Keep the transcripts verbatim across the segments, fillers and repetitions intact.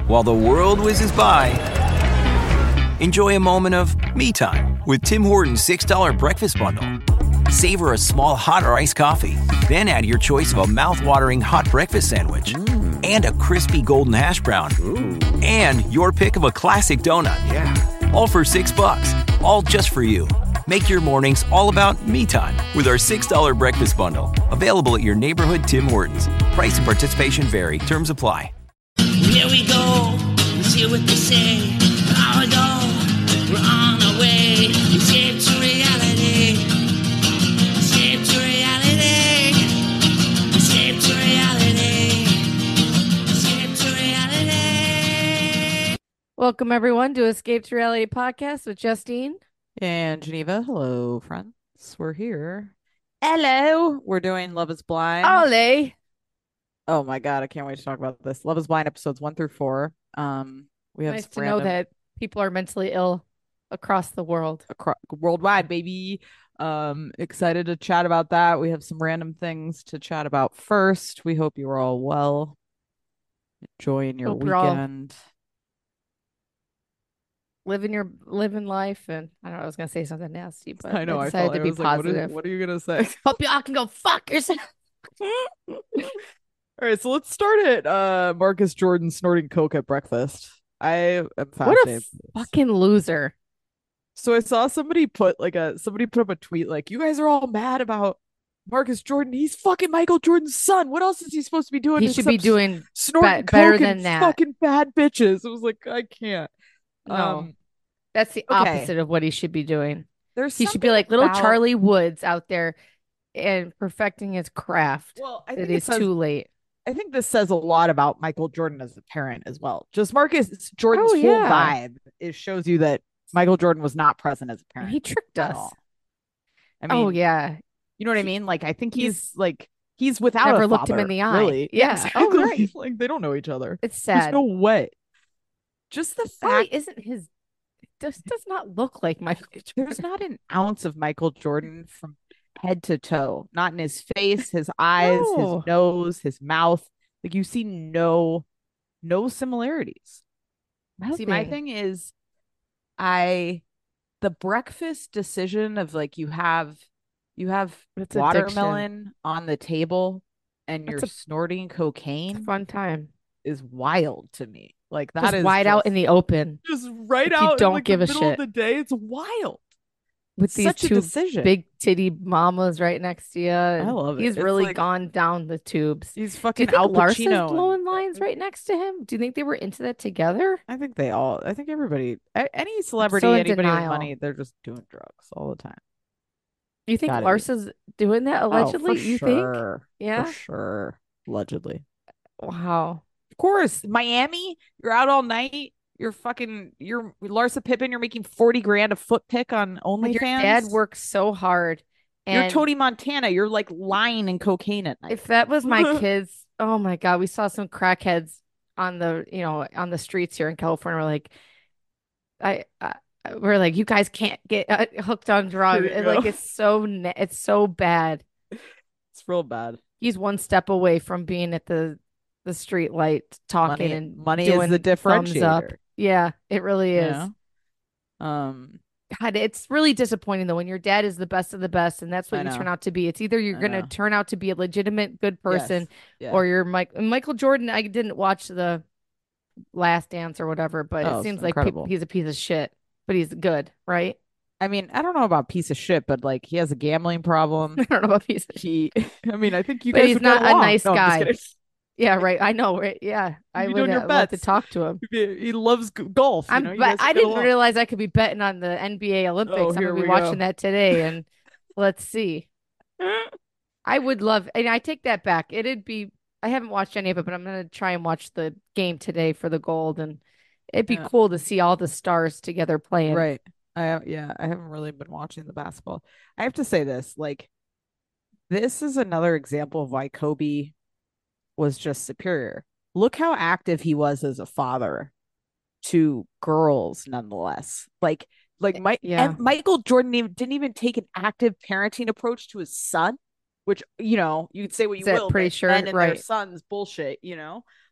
While the world whizzes by, enjoy a moment of me time with Tim Hortons six dollar breakfast bundle. Savor a small hot or iced coffee, then add your choice of a mouth-watering hot breakfast sandwich mm. and a crispy golden hash brown. Ooh. And your pick of a classic donut. Yeah. All for six bucks, all just for you. Make your mornings all about me time with our six dollar breakfast bundle. Available at your neighborhood Tim Hortons. Price and participation vary. Terms apply. Here we go. Let's hear what they say. Here we go. We're on our way. Escape to reality. Escape to reality. Escape to reality. Escape to reality. Welcome, everyone, to Escape to Reality podcast with Justine and Geneva. Hello, friends. We're here. Hello. We're doing Love is Blind. Ole. Oh my God, I can't wait to talk about this. Love is Blind episodes one through four. Um, we have nice to random... know that people are mentally ill across the world, across worldwide, baby. Um, excited to chat about that. We have some random things to chat about first. We hope you're all well, enjoying your hope weekend. Living your living life, and I don't know, I was gonna say something nasty, but I know I I decided felt, to I be was like, positive. what, is, what are you gonna say? Hope y'all can go fuck yourself. All right, so let's start it. Uh, Marcus Jordan snorting coke at breakfast. I am fascinated. What a fucking loser! So I saw somebody put like a somebody put up a tweet like, "You guys are all mad about Marcus Jordan. He's fucking Michael Jordan's son. What else is he supposed to be doing? He should be doing snorting be- better coke than and that. Fucking bad bitches." It was like, I can't. No. Um, That's the okay. opposite of what he should be doing. There's he should be like little about... Charlie Woods out there and perfecting his craft. Well, I think it it's says, too late. I think this says a lot about Michael Jordan as a parent as well. Just Marcus Jordan's oh, full yeah. vibe. It shows you that Michael Jordan was not present as a parent. He tricked us. All. I mean, oh yeah, you know what I mean? Like, I think he's, he's like he's without never a looked father, him in the eye. Really. Yeah. Exactly. Oh, right. Like, they don't know each other. It's sad. There's no way. Just the Why fact isn't his this does not look like Michael Jordan. There's not an ounce of Michael Jordan from head to toe. Not in his face, his eyes, no. his nose, his mouth. Like, you see no no similarities. Nothing. See, my thing is I the breakfast decision of like you have you have it's watermelon addiction. on the table and That's you're a, snorting cocaine. fun time is wild to me. Like, that just is wide just, out in the open. Just right like out you don't in like give the a middle shit. of the day. It's wild. With it's these such two a decision. big titty mamas right next to you. I love it. He's it's really like, gone down the tubes. He's Do fucking you think Al Larsa's Pacino blowing and... lines right next to him? Do you think they were into that together? I think they all. I think everybody, any celebrity, so anybody with denial. money, they're just doing drugs all the time. You think Gotta Larsa's be. doing that allegedly? Oh, for you sure. think? Yeah, for sure. Allegedly. Wow. Of course, Miami. You're out all night. You're fucking. You're Larsa Pippen. You're making forty grand a foot pick on OnlyFans. Your dad works so hard. And you're Tony Montana. You're like lying in cocaine at night. If that was my kids, oh my God, we saw some crackheads on the you know on the streets here in California. We're like, I. I we're like, you guys can't get uh, hooked on drugs. And like, it's so ne- it's so bad. It's real bad. He's one step away from being at the the street light talking money, and money doing is the thumbs up. differentiator. Yeah, it really is. Yeah. Um, God, it's really disappointing though when your dad is the best of the best, and that's what I you know. turn out to be. It's either you're I gonna know. turn out to be a legitimate good person, yes. yeah. or you're Mike Michael Jordan. I didn't watch the Last Dance or whatever, but Oh, it seems it's like pe- incredible. he's a piece of shit, but he's good, right? I mean, I don't know about piece of shit, but like he has a gambling problem. I don't know about piece of shit. He, I mean, I think you But guys he's would get not a along. nice No, I'm just guy. kidding. Yeah, right. I know, right? Yeah, I be would doing your uh, love to bets. talk to him. He he loves g- golf. You I'm, know? You but guys would I get didn't along. realize I could be betting on the N B A Olympics. Oh, I'm here gonna be we watching go. that today, and let's see. I would love, and I take that back. It'd be. I haven't watched any of it, but I'm gonna try and watch the game today for the gold, and it'd be Yeah. cool to see all the stars together playing. Right. I yeah, I haven't really been watching the basketball. I have to say this, like, this is another example of why Kobe was just superior. Look how active he was as a father to girls, nonetheless. Like, like Mike, Yeah. and Michael Jordan even, didn't even take an active parenting approach to his son, which, you know, you could say what you Is that will, pretty but sure? men and their Right. sons bullshit, you know.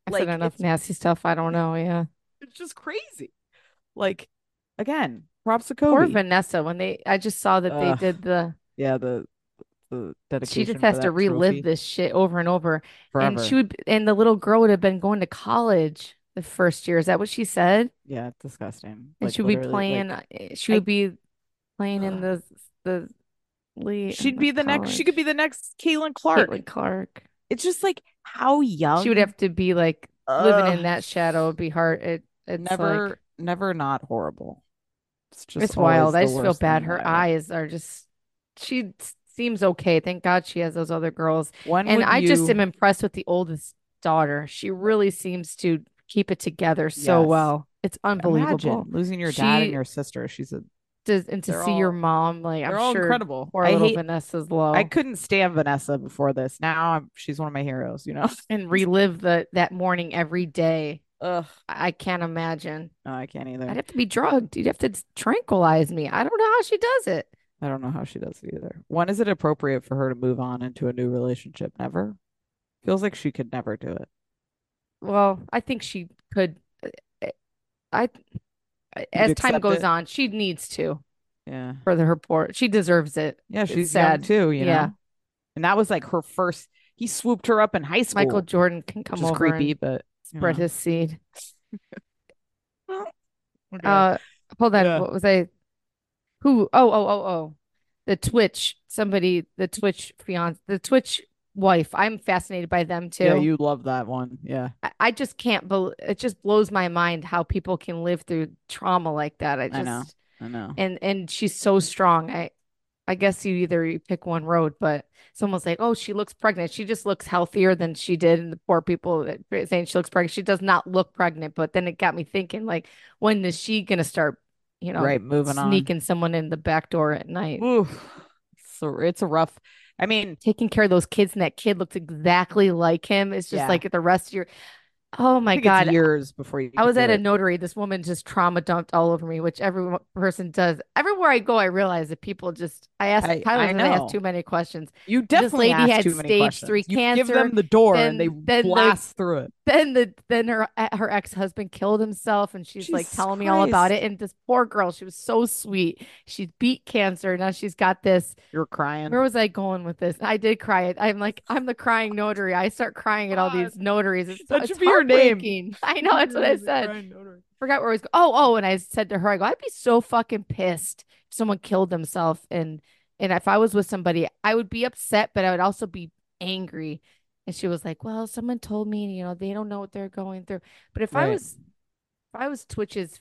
I've said Like enough it's nasty stuff. I don't know. Yeah. it's just crazy. Like again, props to Poor Kobe. Vanessa when they I just saw that they Ugh, did the yeah, the the she just dedication for has to that relive trophy this shit over and over. And she forever. would and the little girl would have been going to college the first year. Is that what she said? Yeah, it's disgusting. And Like she would be literally, playing like uh, she would I be playing in ugh. the the league in She'd the be the next. She could college. be the next Caitlin Clark. Caitlin Clark. It's just like how She would young. have to be like living in Ugh. that shadow would be hard. It it's like Never, never not horrible. It's just it's wild. always I the just feel worst thing bad. in Her life. eyes are just she s- seems okay. Thank God she has those other girls. When And would I just am you? impressed with the oldest daughter. She really seems to keep it together so Yes. well. It's unbelievable. Imagine losing your dad and She your sister. She's a. does and to They're see your all. mom, like I'm They're all sure incredible. poor I little hate. Vanessa's I low. couldn't stand Vanessa before this. Now I'm. She's one of my heroes. You know. And relive the that morning every day. Ugh. I I can't imagine. No, I can't I'd either. have to be drugged. You'd have to tranquilize me. I don't know how she does it. I don't know how she does it either. When is it appropriate for her to move on into a new relationship? Never. Feels like she could never do it. Well, I think she could. uh, I You'd as time accept goes it? on, she needs to Yeah. for the report. She deserves it. Yeah, It's she's young sad. too, you Yeah, know? And that was like her first, he swooped her up in high Michael school, Jordan can which come is over creepy, and but you spread know. his seed. Okay. Uh, hold on. Yeah. What was I? Who? Oh, oh, oh, oh. The Twitch. Somebody. The Twitch fiance. The Twitch wife. I'm fascinated by them Yeah, too. you love that one. Yeah. I, I just can't believe it. Just blows my mind how people can live through trauma like that. I I know. just I know. and and she's so strong. I I guess you either you pick one road, but someone's like, oh, she looks pregnant. She just looks healthier than she did. And the poor people that saying she looks pregnant, she does not look pregnant. But then it got me thinking, like, when is she gonna start, you know, Right, moving on. sneaking someone in the back door at night, Oof. So it's a rough. I mean, taking care of those kids, and that kid looks exactly like him. It's just yeah. like the rest of your, oh I my think it's God. years before you I could was do at a it. notary. This woman just trauma dumped all over me, which every mo- person does. Everywhere I go, I realize that people just. I asked I Tyler I says I asked know. too many questions. You This definitely lady ask had too many stage three questions. You give cancer. them the door and they Then, then the blast through it. then the then her uh, her ex-husband killed himself, and she's like Jesus telling me all about Christ. it. And this poor girl, she was so sweet. She beat cancer. Now she's got this. You're Where crying. was I going with this? I did cry it. I'm like, I'm the crying notary. I start crying at all God. these notaries. It's That it's should be your name. heartbreaking. I know that's what I said. Forgot where I was going. Oh, oh, and I said to her, I go, I'd be so fucking pissed if someone killed themselves, and and if I was with somebody, I would be upset, but I would also be angry. And she was like, well, someone told me, you know, they don't know what they're going through. But if I Right. was if I was Twitch's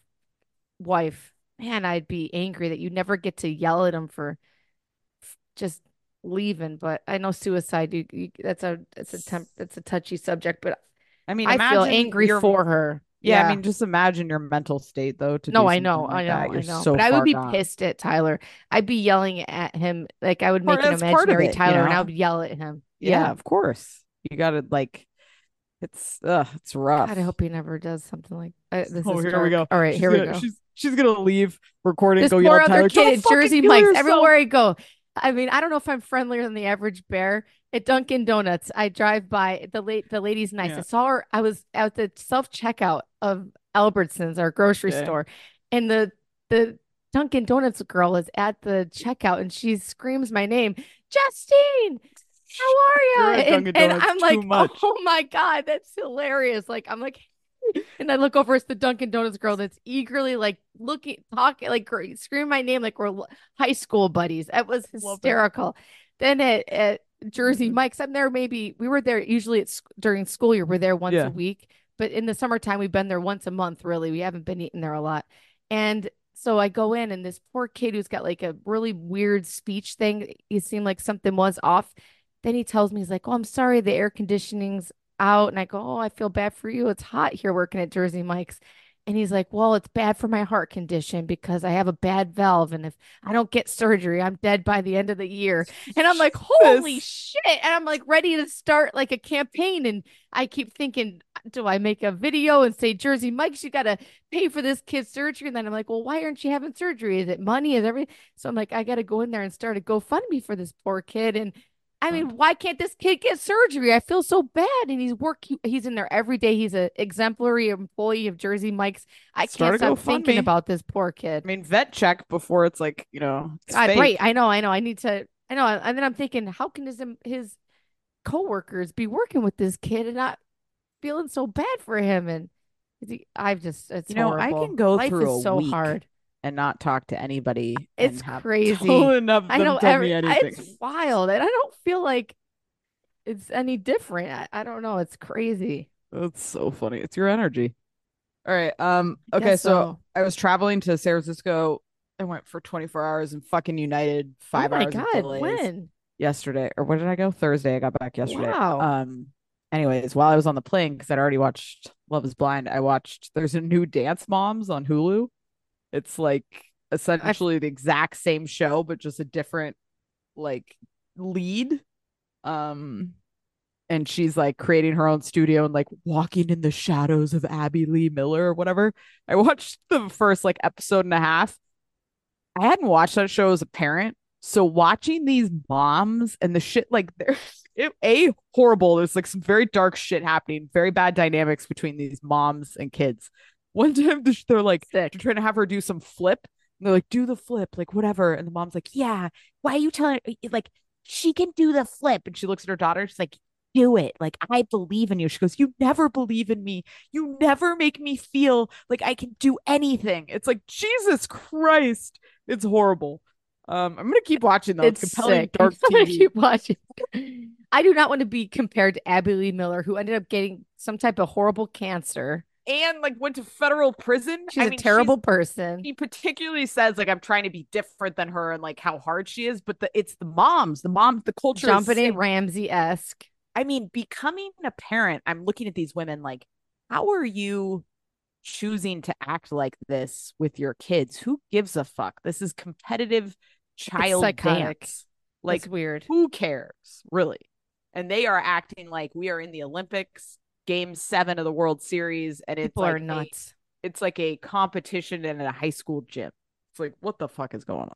wife, man, I'd be angry that you never get to yell at him for f- just leaving. But I know suicide, you, you that's a it's a temp that's a touchy subject, but I mean, I feel imagine angry your for her. yeah, I Yeah. mean, just imagine your mental state though to No, do I something know, like I that. know, You're I know. so But I would far be gone. pissed at Tyler. I'd be yelling at him. Like I would Part make an that's part of imaginary it, you Tyler and I know? would yell at him. Yeah, Yeah. of course. You gotta like it's ugh, it's rough. God, I hope he never does something like uh, this Oh, is here we dark. go. All right, She's here we gonna go. she's she's gonna leave recording, This go yell poor at other Tyler. kid Don't at fucking Jersey kill Mike's. yourself. Everywhere I go. I mean, I don't know if I'm friendlier than the average bear. At Dunkin' Donuts, I drive by the late the lady's nice. I Yeah. saw her. I was at the self checkout of Albertsons, our grocery Okay. store, and the the Dunkin' Donuts girl is at the checkout, and she screams my name, Justine. How are You're you? at And Dunkin' and Donuts I'm too like, much. oh my God, that's hilarious. Like I'm like, and I look over, it's the Dunkin' Donuts girl that's eagerly like looking, talking, like gr- screaming my name like we're l- high school buddies. It was Love it. hysterical. Then at, at Jersey Mike's, I'm there maybe, we were there usually at sc- during school year, we're there once Yeah. a week. But in the summertime, we've been there once a month, really. We haven't been eating there a lot. And so I go in, and this poor kid who's got like a really weird speech thing, it seemed like something was off. Then he tells me, he's like, oh, I'm sorry, the air conditioning's out. And I go, oh, I feel bad for you. It's hot here working at Jersey Mike's. And he's like, well, it's bad for my heart condition because I have a bad valve. And if I don't get surgery, I'm dead by the end of the year. And I'm like, holy Jesus. shit. And I'm like ready to start like a campaign. And I keep thinking, do I make a video and say, Jersey Mike's, you got to pay for this kid's surgery? And then I'm like, well, why aren't you having surgery? Is it money? Is everything? So I'm like, I got to go in there and start a GoFundMe for this poor kid. And I mean, why can't this kid get surgery? I feel so bad. And he's work. He, he's in there every day. He's an exemplary employee of Jersey Mike's. I Start can't a stop thinking GoFundMe. about this poor kid. I mean, vet check before it's like, you know, it's God, fake. right. I know. I know. I need to. I know. And then I'm thinking, how can his his coworkers be working with this kid and not feeling so bad for him? And is he, I've just, it's You know, I horrible. can go Life through is a so week hard. and not talk to anybody. It's and have crazy. Told enough I them know. tell Every, me anything. it's wild, and I don't feel like it's any different. I, I don't know. It's crazy. That's so funny. It's your energy. All right. Um. I Okay. guess So so. I was traveling to San Francisco. I went for twenty-four hours and fucking United five Oh my hours of God, delays when? yesterday. Or when did I go? Thursday. I got back yesterday. Wow. Um. Anyways, while I was on the plane, because I'd already watched Love Is Blind, I watched. There's a new Dance Moms on Hulu. It's like essentially the exact same show, but just a different like lead. Um. And she's like creating her own studio and like walking in the shadows of Abby Lee Miller or whatever. I watched the first like episode and a half. I hadn't watched that show as a parent. So watching these moms and the shit, like they're it, a horrible. There's like some very dark shit happening, very bad dynamics between these moms and kids. One time they're like, Sick. they're trying to have her do some flip. And they're like, do the flip, like whatever. And the mom's like, yeah, why are you telling her? Like, she can do the flip. And she looks at her daughter. She's like, do it. Like, I believe in you. She goes, you never believe in me. You never make me feel like I can do anything. It's like, Jesus Christ. It's horrible. Um, I'm gonna keep watching though. It's, It's compelling sick. dark I'm gonna T V. keep watching. I do not want to be compared to Abby Lee Miller, who ended up getting some type of horrible cancer. And like went to federal prison. She's I a mean, terrible she's, person. he particularly says like I'm trying to be different than her and like how hard she is, but the it's the moms, the moms, the culture is Jumping sick. in Ramsey-esque. I mean, becoming a parent, I'm looking at these women like, how are you choosing to act like this with your kids? Who gives a fuck? This is competitive child psychotic. dance. Like, It's weird. who cares, really? And they are acting like we are in the Olympics, game seven of the World Series, and it's People like are a- nuts. it's like a competition in a high school gym. It's like, what the fuck is going on?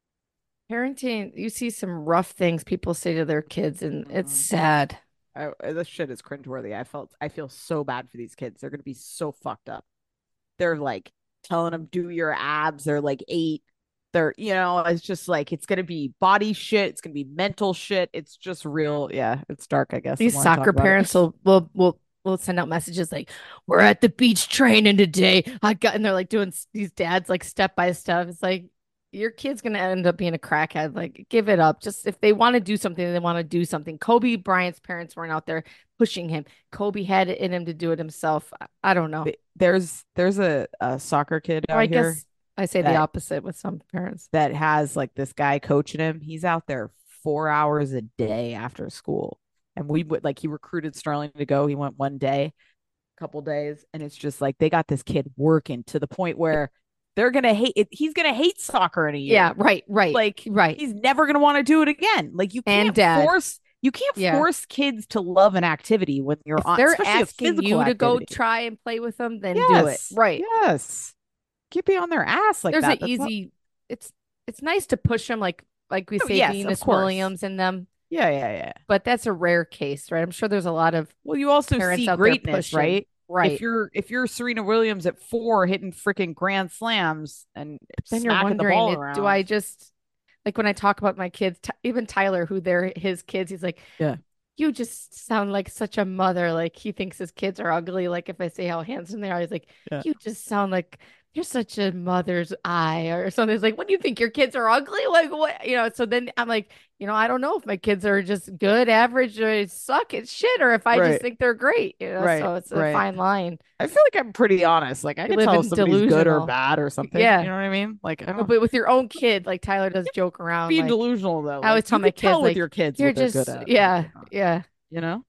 Parenting, you see some rough things people say to their kids, and it's Mhm. sad. I, this shit is cringeworthy. I felt I feel so bad for these kids. They're gonna be so fucked up. They're like telling them do your abs. They're like eight. They're you know it's just like it's gonna be body shit. It's gonna be mental shit. It's just real. Yeah, it's dark. I guess the These more I talk soccer about it. parents will will will will send out messages like, "We're at the beach training today." I got, and they're like doing s- these dads like step by step. It's like your kid's gonna end up being a crackhead. Like, give it up. Just if they want to do something, they want to do something. Kobe Bryant's parents weren't out there pushing him. Kobe had it in him to do it himself. I, I don't know. Th- There's there's a, a soccer kid Or out I here guess I say the that- opposite with some parents. that has like this guy coaching him. He's out there four hours a day after school. And we would like he recruited Sterling to go. He went one day, couple days, and it's just like they got this kid working to the point where they're gonna hate it. He's gonna hate soccer in a year. Yeah, right, right, Like right. he's never gonna want to do it again. Like you And can't dad. force you can't Yeah. force kids to love an activity when you're If on they're especially a asking physical you to go activity. try and play with them, then Yes. do it. Right. Yes. Can't be on their ass like There's that. an That's not- easy. It's it's nice to push them, like like we Oh, say, yes, of Venus course. Williams and them, Yeah, yeah, yeah. but that's a rare case, right? I'm sure there's a lot of Well, you also parents see out there greatness, pushing. right? right. If you're if you're Serena Williams at four hitting freaking grand slams and then you're smacking the wondering, ball it- around, do I just like when I talk about my kids, Ty- even Tyler, who they're his kids, he's like, Yeah. you just sound like such a mother. Like he thinks his kids are ugly. Like if I say how handsome they are, he's like, Yeah. you just sound like you're such a mother's eye or something. It's like, what do you think? Your kids are ugly? Like what? You know, so then I'm like, you know, I don't know if my kids are just good, average, or suck at shit, or if I Right. just think they're great. You know, Right, so it's a right. fine line. I feel like I'm pretty honest. Like I You can live tell in if somebody's good or delusional. bad or something. Yeah. You know what I mean? Like I No, don't but with your own kid, like Tyler does joke around. be Like, delusional though. I always Like, tell you my can tell kids, with like, your kids you're what they're just, good at. yeah, yeah. You know?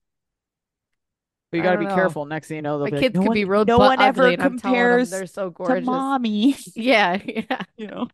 But you I got to don't be know. careful. Next thing you know, they'll My be kids like, no could one, be real no butt one ever ugly, and I'm telling them compares they're so to gorgeous. mommy. Yeah, yeah. You know?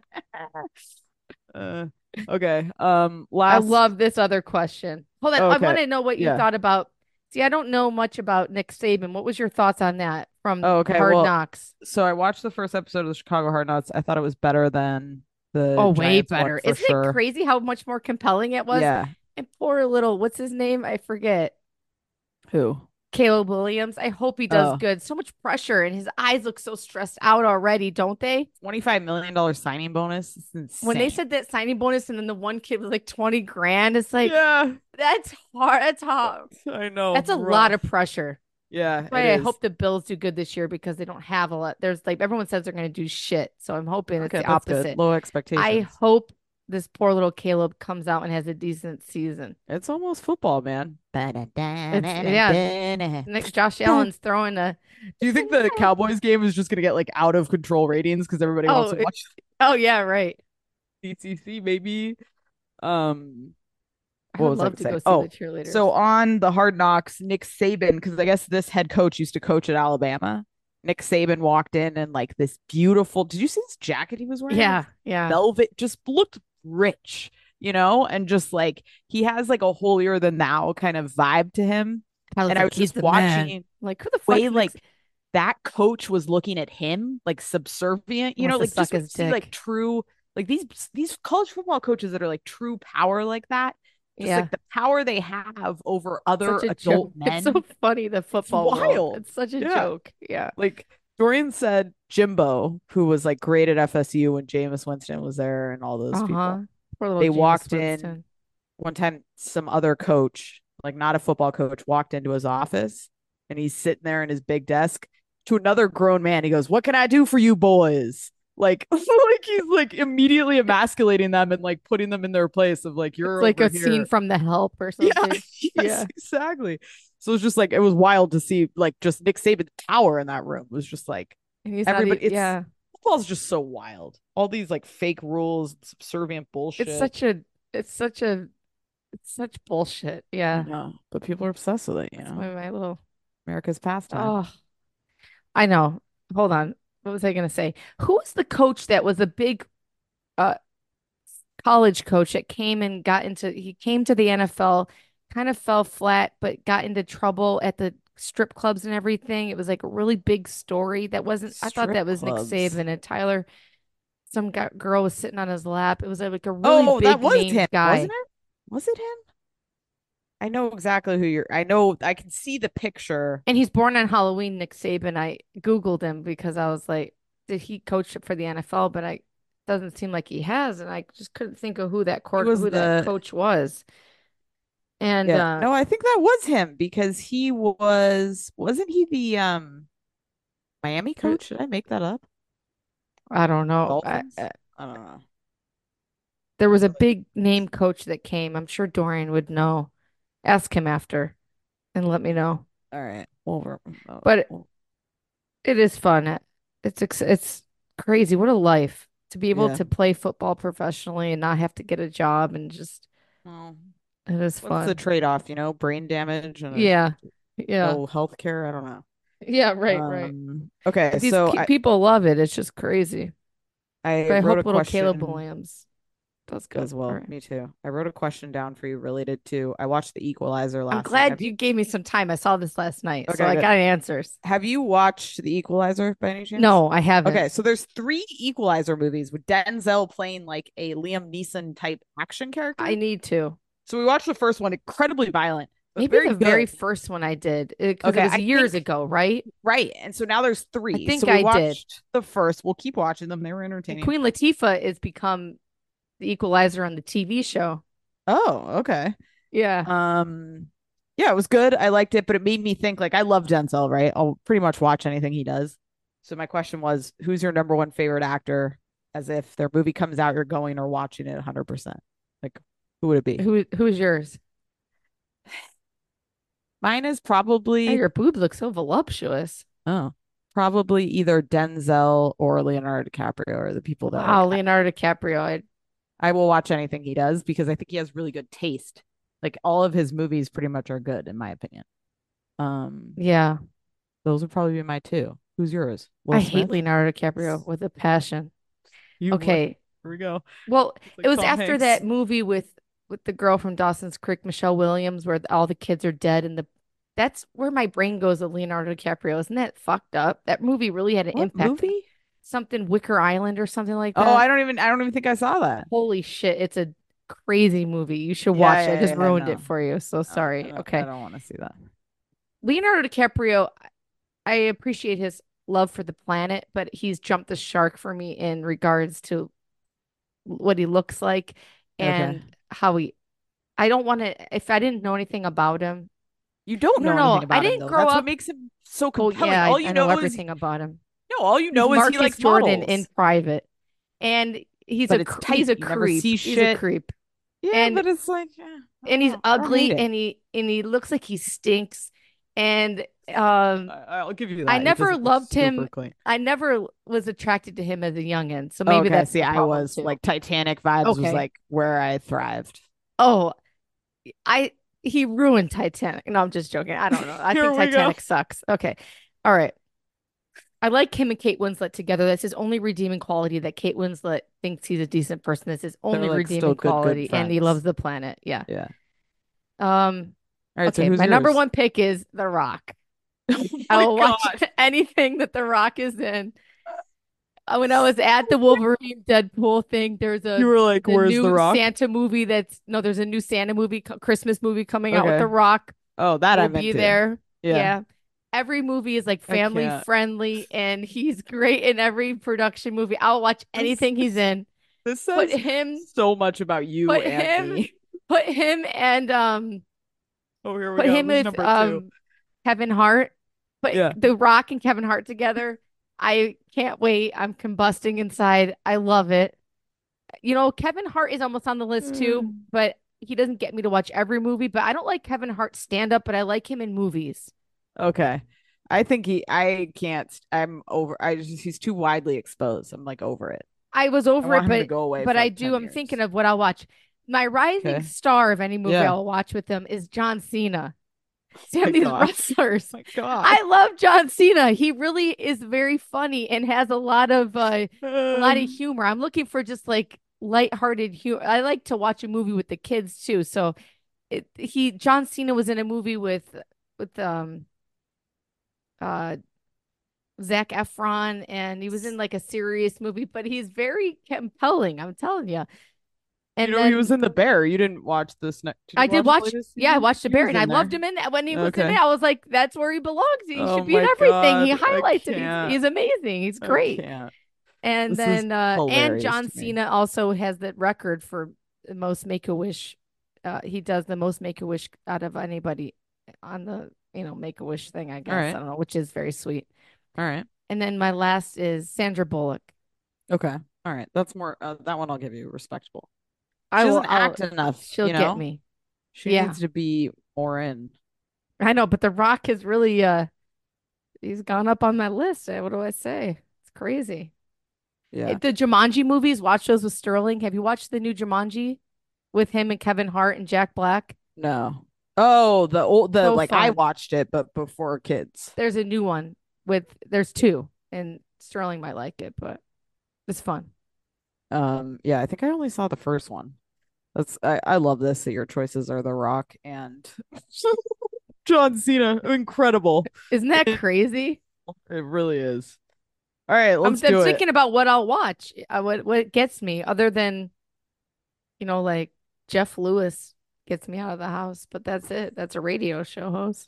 uh, okay. Um I last love this other question. Hold on. I Okay. want to know what you Yeah. thought about. See, I don't know much about Nick Saban. What was your thoughts on that from Oh, okay, Hard well, Knocks? so I watched the first episode of the Chicago Hard Knocks. I thought it was better than the Oh, way Giants one better. for Isn't sure. it crazy how much more compelling it was? Yeah. And poor little, what's his name? I forget. Who? Caleb Williams. I hope he does Oh, good. So much pressure, and his eyes look so stressed out already, don't they? twenty-five million dollars signing bonus. It's When they insane. said that signing bonus, and then the one kid was like twenty grand, it's like Yeah, that's hard. That's hard. I know. That's a lot Rough. of pressure. Yeah, That's it why I is. hope the Bills do good this year because they don't have a lot. There's like everyone says they're going to do shit. So I'm hoping it's Okay, the that's good. opposite. Low I expectations. hope this poor little Caleb comes out and has a decent season. It's almost football, man. It's yeah. Nick Josh Allen's throwing a Do you think the Cowboys game is just gonna get like out of control ratings because everybody wants oh to it, watch oh yeah, right. C C C maybe? Um, I what would was I love gonna to say? go see the Oh, cheerleaders. so on the Hard Knocks, Nick Saban, because I guess this head coach used to coach at Alabama. Nick Saban walked in and like this beautiful. Did you see this jacket he was wearing? It Yeah, was yeah. velvet, just looked rich, you know, and just like he has like a holier than thou kind of vibe to him. I was And I like, was he's just the man. watching Like, who the way fuck's next? like that coach was looking at him like subservient, you know, Wants to like suck just when his you see like dick. true, like these these college football coaches that are like true power like that, just Yeah. like the power they have over Such other a joke. adult It's so men, funny, the it's football world. wild. It's such a Yeah. joke. Yeah. Like Dorian said, Jimbo, who was like great at F S U when Jameis Winston was there and all those Uh-huh. people, Poor little they Jameis walked in Winston. one time, some other coach, like not a football coach, walked into his office and he's sitting there in his big desk to another grown man. He goes, "What can I do for you boys?" Like, like he's like immediately emasculating them and like putting them in their place of like, It's you're like over a scene here. from The Help or Yeah, something. yes, Yeah. exactly. So it's just like it was wild to see like just Nick Saban's power in that room. It was just like And he's not everybody. even, It's yeah. football's just so wild. All these like fake rules, subservient It's bullshit. such a, it's such a, it's such bullshit. I Yeah. know, but people are obsessed with it. You That's know, my, my little, America's pastime. oh, I know. Hold on. What was I going to say? Who was the coach that was a big uh college coach that came and got into, he came to the N F L, kind of fell flat, but got into trouble at the strip clubs and everything. It was like a really big story. That wasn't, I thought Strip that was Nick clubs. Saban and Tyler. Some guy, girl was sitting on his lap. It was uh, like a really Oh, that big was him, named wasn't guy. it? Was it him? I know exactly who you're. I know. I can see the picture. And he's born on Halloween, Nick Saban. I Googled him because I was like, did he coach for the N F L? But I doesn't seem like he has. And I just couldn't think of who that He court was who that the. coach was. And Yeah. uh No, I think that was him because he was. Wasn't he the um Miami there- coach? Did I make that up? I don't know. I, Dolphins? I, I don't know. there was a big name coach that came. I'm sure Dorian would know. Ask him after and let me know. All right. Over. Oh, But oh, it is fun. It's ex- it's crazy. What a life to be able yeah. to play football professionally and not have to get a job and just Well, it is what's the fun. trade-off? You know, brain damage and a, Yeah. Yeah. no health care. I don't know. Yeah, right, right. Um. Okay. But these So ki- I people love it. It's just crazy. I But I wrote a hope little Caleb question Williams does good. as All well. right. Me too. I wrote a question down for you related to I watched The Equalizer I'm last night. glad Have you you gave me some time. I saw this last night, so Okay, I good. got answers. Have you watched The Equalizer by any chance? No, I haven't. Okay, so there's three Equalizer movies with Denzel playing like a Liam Neeson type action character. I need to. So we watched the first one, incredibly violent, but Maybe very the very good. first one I did because Okay, it was I years think ago, right? right. And so now there's three. I think so we I did. watched the first. We'll keep watching them. They were And entertaining. Queen Latifah is become the equalizer on the T V show. Oh, okay. Yeah. Um, yeah, it was good. I liked it, but it made me think like I love Denzel, right? I'll pretty much watch anything he does. So my question was, who's your number one favorite actor? As if their movie comes out, you're going or watching it one hundred percent. Like, who would it be? Who who's yours? Mine is Oh, probably your boobs look so voluptuous. oh, probably either Denzel or Leonardo DiCaprio are the people that Wow, like Leonardo DiCaprio. I, I will watch anything he does because I think he has really good taste. Like all of his movies pretty much are good in my opinion. Um, yeah. those would probably be my two. Who's yours? I Will hate Smith? Leonardo DiCaprio with a passion. You would. Okay. Here we go. Well, It's it like was Tom after Hanks. that movie with with the girl from Dawson's Creek, Michelle Williams, where all the kids are dead and the that's where my brain goes with Leonardo DiCaprio. Isn't that fucked up? That movie really had an What impact. movie? Something Wicker Island or something like Oh, that. I don't even I don't even think I saw that. Holy shit, it's a crazy movie. You should Yeah, watch it. yeah, I just yeah, I ruined know. it for you. So Oh, I sorry. don't, I Okay. don't want to see that. Leonardo DiCaprio, I appreciate his love for the planet, but he's jumped the shark for me in regards to what he looks like Okay. and how he I don't want to if I didn't know anything about him. You don't No, know no, anything I about him didn't though. grow That's what up. makes him so Well, compelling. yeah, I, All you I know know is everything about him. no, all you He's know is he Marcus likes Jordan in models. private. And he's But a it's cr- tight. he's a You never creep. see He's a shit. creep. Yeah, And but it's like eh, I and don't he's know. I don't hate ugly it. and he and he looks like he stinks. And um I, I'll give you that. I He never doesn't look loved super him. clean. I never was attracted to him as a youngin. So maybe Okay, that's see, the I problem was too. like Titanic vibes was Okay. like where I thrived. Oh, I he ruined Titanic. No, I'm just joking. I don't know. I Here think we go. Titanic sucks. Okay. All right. I like him and Kate Winslet together. That's his only redeeming quality, that Kate Winslet thinks he's a decent person. That's his only like, still redeeming good, good quality. And he friends. loves the planet. Yeah. Yeah. Um, All right. So okay. who's My number yours? one pick is The Rock. Oh I my will watch God. anything that The Rock is in. Uh, When I was at the Wolverine Deadpool thing, there's a You were like, the where's the new rock? Santa movie that's no, there's a new Santa movie, co- Christmas movie coming out with Okay. The Rock. Oh, that Will I'm be into. there. Yeah. Yeah. Every movie is like I family can't. friendly, and he's great in every production movie. I'll watch anything he's in. This Put says him, so much about you put and him, me. put him, and um, Oh, here we put go. him Who's with number two? um Kevin Hart. Put Yeah. The Rock and Kevin Hart together. I can't wait. I'm combusting inside. I love it. You know, Kevin Hart is almost on the list too, Mm. but he doesn't get me to watch every movie. But I don't like Kevin Hart stand up, but I like him in movies. Okay. I think he I can't I'm over I just he's too widely exposed. I'm like over it. I was I over want it, him to but go away but for I like do. ten I'm years. thinking of what I'll watch. My rising Okay. star of any movie Yeah. I'll watch with him is John Cena. See My these God. wrestlers. My God. I love John Cena. He really is very funny and has a lot of uh, a lot of humor. I'm looking for just like lighthearted humor. I like to watch a movie with the kids too. So it, he John Cena was in a movie with with um uh Zac Efron, and he was in like a serious movie, but he's very compelling. I'm telling you. And you know then he was in The Bear. You didn't watch this next I did watch, watch, the latest yeah, I season? watched The He Bear, was and I in loved there. him in when he was in Okay. it. I was like, that's where he belongs. He Oh should be in my everything. He God, I highlights it. He's, can't. he's amazing. He's I great. can't. And This is then uh and hilarious John to me. Cena also has the record for the most Make-A-Wish. Uh, he does the most Make-A-Wish out of anybody on the, you know, Make-A-Wish thing, I guess. right. I don't know, which is very sweet. All right. And then my last is Sandra Bullock. Okay. All right. That's more uh, that one I'll give you respectable. She I will, doesn't I'll, act enough. she'll you get know? me. She Yeah. needs to be more in. I know, but The Rock is really uh he's gone up on my list. Uh, What do I say? It's crazy. Yeah. The Jumanji movies, watch those with Sterling. Have you watched the new Jumanji with him and Kevin Hart and Jack Black? No. Oh, the old the So like I fun. watched it, but before kids. There's a new one with there's two, and Sterling might like it, but it's fun. Um, yeah, I think I only saw the first one. That's I, I love this that your choices are The Rock and John Cena. Incredible. Isn't that crazy? It really is. All right, I'm, let's I'm do it. thinking about what I'll watch. Uh, what what gets me other than, you know, like Jeff Lewis gets me out of the house, but that's it. That's a radio show host.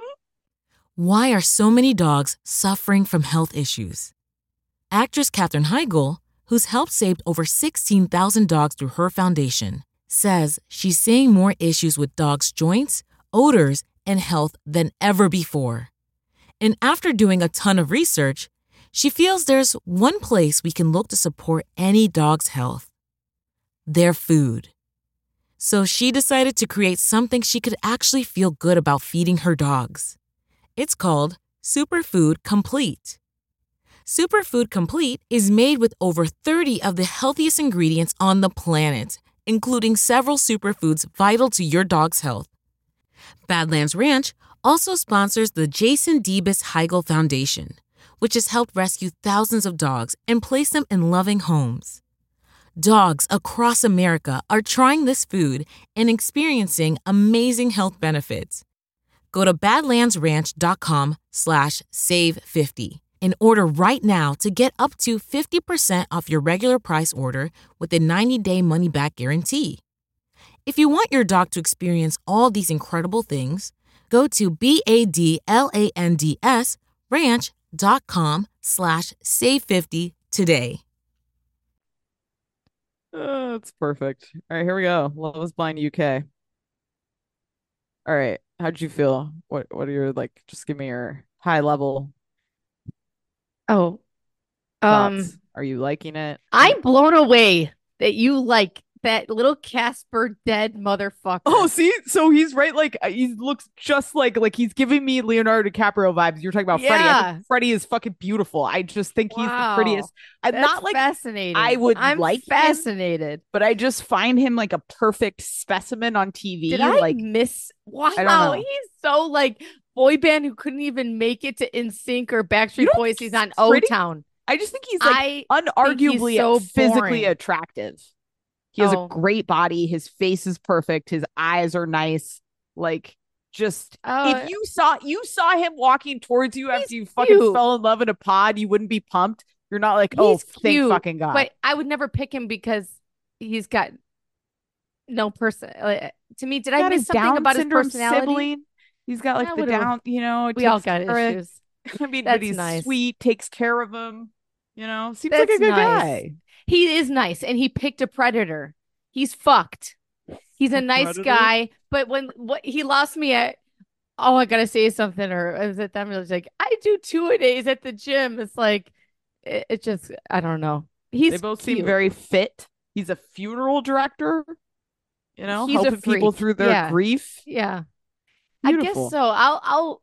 Why are so many dogs suffering from health issues? Actress Katherine Heigl, who's helped save over sixteen thousand dogs through her foundation, says she's seeing more issues with dogs' joints, odors, and health than ever before. And after doing a ton of research, she feels there's one place we can look to support any dog's health: their food. So she decided to create something she could actually feel good about feeding her dogs. It's called Superfood Complete. Superfood Complete is made with over thirty of the healthiest ingredients on the planet, including several superfoods vital to your dog's health. Badlands Ranch also sponsors the Jason Debus Heigl Foundation, which has helped rescue thousands of dogs and place them in loving homes. Dogs across America are trying this food and experiencing amazing health benefits. Go to badlandsranch.com slash save 50 and order right now to get up to fifty percent off your regular price order with a ninety-day money-back guarantee. If you want your dog to experience all these incredible things, go to B-A-D-L-A-N-D-S ranch.com slash save 50 today. Oh, that's perfect. All right, here we go. Love is Blind U K. All right. How'd you feel? What what are your like just give me your high level Oh, thoughts. um, Are you liking it? I'm blown away that you like that little Casper dead motherfucker. Oh, see, so he's right. Like uh, he looks just like like he's giving me Leonardo DiCaprio vibes. You're talking about Freddie. I Yeah. think Freddie is fucking beautiful. I just think he's the Wow. prettiest. I'm That's not like fascinating. I would I'm like him, fascinated. but I just find him like a perfect specimen on T V. Did I like miss? Wow, I don't know. he's so like boy band who couldn't even make it to N Sync or You Backstreet don't Boys. think He's on he's O pretty? Town. I just think he's like I unarguably he's so physically boring. attractive. He has Oh. a great body. His face is perfect. His eyes are nice. Like, just Oh, if you saw you saw him walking towards you after he's you fucking cute. fell in love in a pod, you wouldn't be pumped. You're not like, oh, He's thank cute, fucking God. but I would never pick him because he's got no person. Uh, to me, did He's I got miss his something Down about his syndrome personality? sibling. He's got like Yeah, the whatever. down, you know. We all takes got care of- issues. I mean, That's but he's nice. sweet, takes care of him. You know, seems That's like a good nice. guy. He is nice, and he picked a predator. He's fucked. He's a, A nice predator? guy, but when what he lost me at, oh, I gotta say something, or I was at them. It was like I do two a days at the gym. It's like it, it just I don't know. He's They both cute. seem very fit. He's a funeral director. You know, He's a helping people freak. through their Yeah. grief. Yeah, I Beautiful. guess so. I'll I'll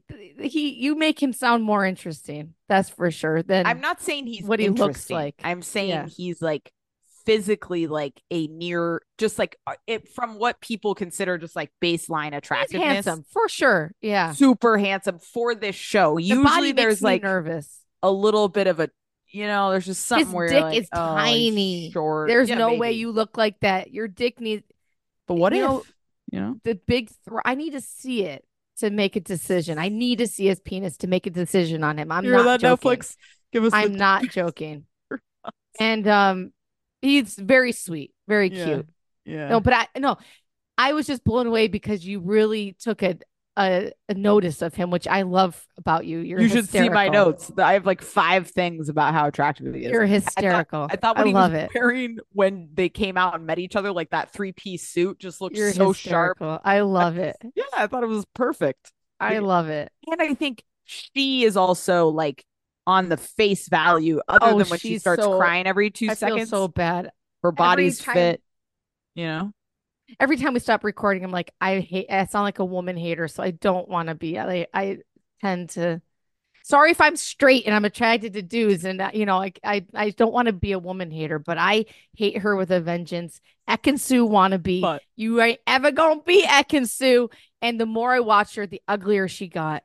he you make him sound more interesting. That's for sure. Than I'm not saying he's what he looks interesting. like. I'm saying Yeah. he's like physically like a near, just like uh, it from what people consider just like baseline He's attractiveness. handsome for sure. Yeah, Super handsome for this show. the Usually body there's makes me like nervous. a little bit of a, you know, there's just something His where dick you're like, is oh, he's tiny. short. There's Yeah, no way maybe. you look like that. Your dick needs But what you if, know, you know? the big thr I need to see it to make a decision. I need to see his penis to make a decision on him. I'm You hear not that, joking. Netflix? Give us I'm the not joking. And um he's very sweet, very Yeah. cute. Yeah. No, but I no, I was just blown away because you really took a a, a notice of him, which I love about you. You're you should see my hysterical. notes. I have like five things about how attractive he is. You're I thought, hysterical. I thought when I he love was it. wearing when they came out and met each other, like that three piece suit just looked You're so sharp. hysterical. I love it. Yeah, I thought it was perfect. I Like, love it. and I think she is also like on the face value, other Oh, than when she she's starts so- crying every two I feel seconds. so bad. Her body's time- fit. You know, Every time we stop recording, I'm like, I hate. I sound like a woman hater, so I don't want to be. I I tend to. Sorry if I'm straight and I'm attracted to dudes, and uh, you know, like I I don't want to be a woman hater, but I hate her with a vengeance. Ekin-Su wannabe. But- You ain't ever gonna be Ekin-Su. And the more I watch her, the uglier she got.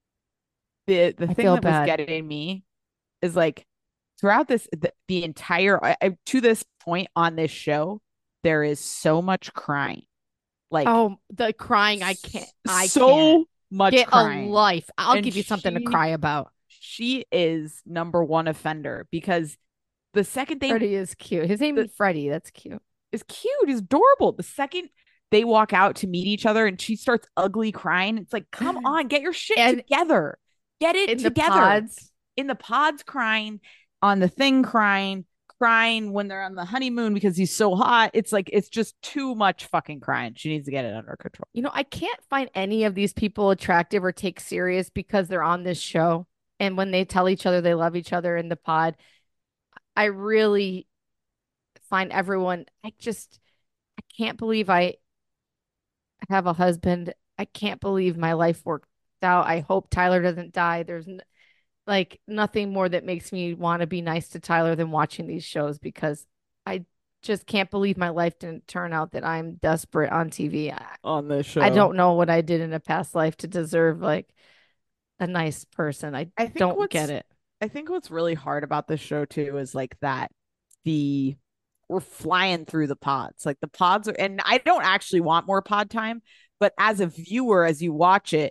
the the I thing feel that bad. was getting me is like throughout this the, the entire I, I, to this point on this show, there is so much crying. Like Oh, the crying! I can't. I so can't. much Get crying. a life. I'll And give you something to she- cry about. She is number one offender because the second they Freddie is cute. His name the- is Freddie. That's cute. is cute, is adorable. The second they walk out to meet each other and she starts ugly crying, it's like, come on, get your shit And together. Get it In the together. pods. In the pods crying, on the thing crying, crying when they're on the honeymoon because he's so hot. It's like it's just too much fucking crying. She needs to get it under control. You know, I can't find any of these people attractive or take serious because they're on this show. And when they tell each other they love each other in the pod, I really find everyone, I just, I can't believe I have a husband. I can't believe my life worked out. I hope Tyler doesn't die. There's n- like nothing more that makes me want to be nice to Tyler than watching these shows because I just can't believe my life didn't turn out that I'm desperate on T V. I, On this show. I don't know what I did in a past life to deserve like a nice person. I, I think don't what's- get it. I think what's really hard about this show too is like that the we're flying through the pods. Like the pods are, and I don't actually want more pod time, but as a viewer, as you watch it,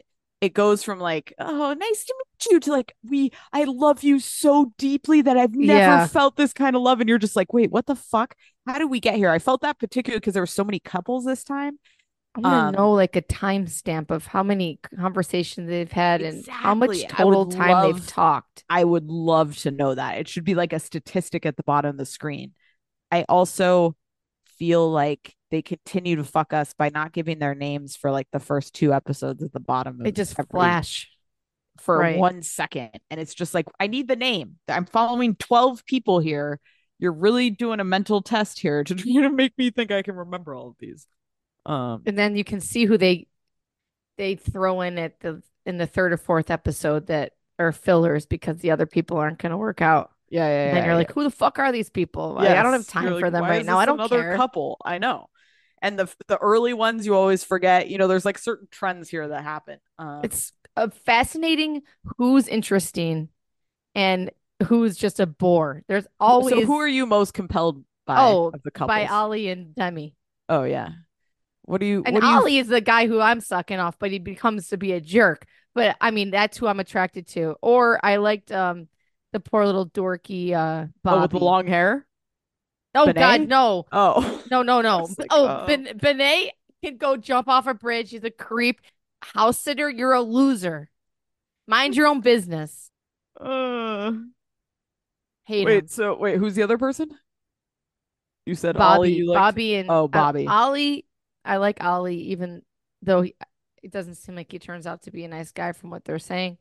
it goes from like, oh, nice to meet you, to like, we, I love you so deeply that I've never Yeah. felt this kind of love. And you're just like, wait, what the fuck? How did we get here? I felt that particularly because there were so many couples this time. I want to Um, know like a timestamp of how many conversations they've had and how much Exactly. I would total time they've love- talked. I would love to know that. It should be like a statistic at the bottom of the screen. I also feel like they continue to fuck us by not giving their names for like the first two episodes at the bottom of They just every- flash. for Right. one second. And it's just like, I need the name. I'm following twelve people here. You're really doing a mental test here to try to make me think I can remember all of these. Um, And then you can see who they they throw in at the in the third or fourth episode that are fillers because the other people aren't going to work out. yeah, yeah, And yeah. then you're yeah. like, who the fuck are these people? Like, I don't have Yes. time You're for like, them why right is now. I this don't another care. couple. I know. And the the early ones you always forget. You know, there's like certain trends here that happen. Um, It's a fascinating who's interesting and who's just a bore. There's always so who are you most compelled by oh of the couples? by Ollie and Demi. Oh yeah. What do you? And what do you? Ollie is the guy who I'm sucking off, but he becomes to be a jerk. But I mean, that's who I'm attracted to. Or I liked um the poor little dorky uh Bobby. Oh, with the long hair. Oh Benet? God, no, Oh, no, no, I no. was like, oh, uh-oh. ben- Benet can go jump off a bridge. He's a creep. House sitter, you're a loser. Mind your own business. Uh, Hate wait. him. So wait, who's the other person? You said Bobby, Ollie. You liked? Bobby, and Oh, uh, Bobby. Ollie. I like Ollie, even though he, it doesn't seem like he turns out to be a nice guy from what they're saying.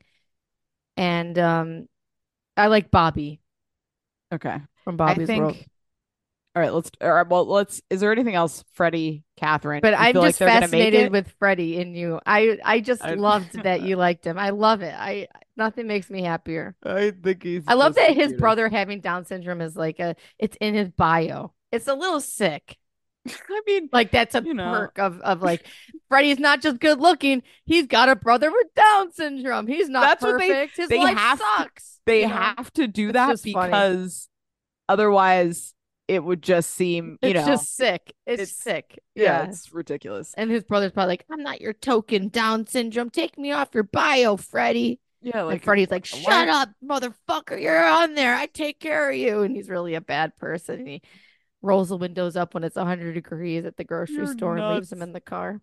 And um, I like Bobby Okay. from I Bobby's think. World. All right. Let's. All right. Well, let's. Is there anything else, Freddie, Catherine? But you I'm feel like just they're gonna make fascinated it? with Freddie in you. I I just I- loved that you liked him. I love it. I nothing makes me happier. I think he's. I love just that the his cutest. brother having Down syndrome is like a it's in his bio. It's a little sick. I mean, Like that's a You know. perk of of like Freddie's not just good looking. He's got a brother with Down syndrome. He's not That's what they- perfect. His they life have to- sucks. they you know? have to do It's that just funny. because otherwise it would just seem, you It's know, just sick. It's, it's- sick. yeah, Yeah. it's ridiculous. And his brother's probably like, I'm not your token Down syndrome. Take me off your bio, Freddie. Yeah, And Freddie's like, why- shut up, motherfucker. You're on there. I take care of you. And he's really a bad person. And he rolls the windows up when it's one hundred degrees at the grocery You're store and leaves him nuts. in the car.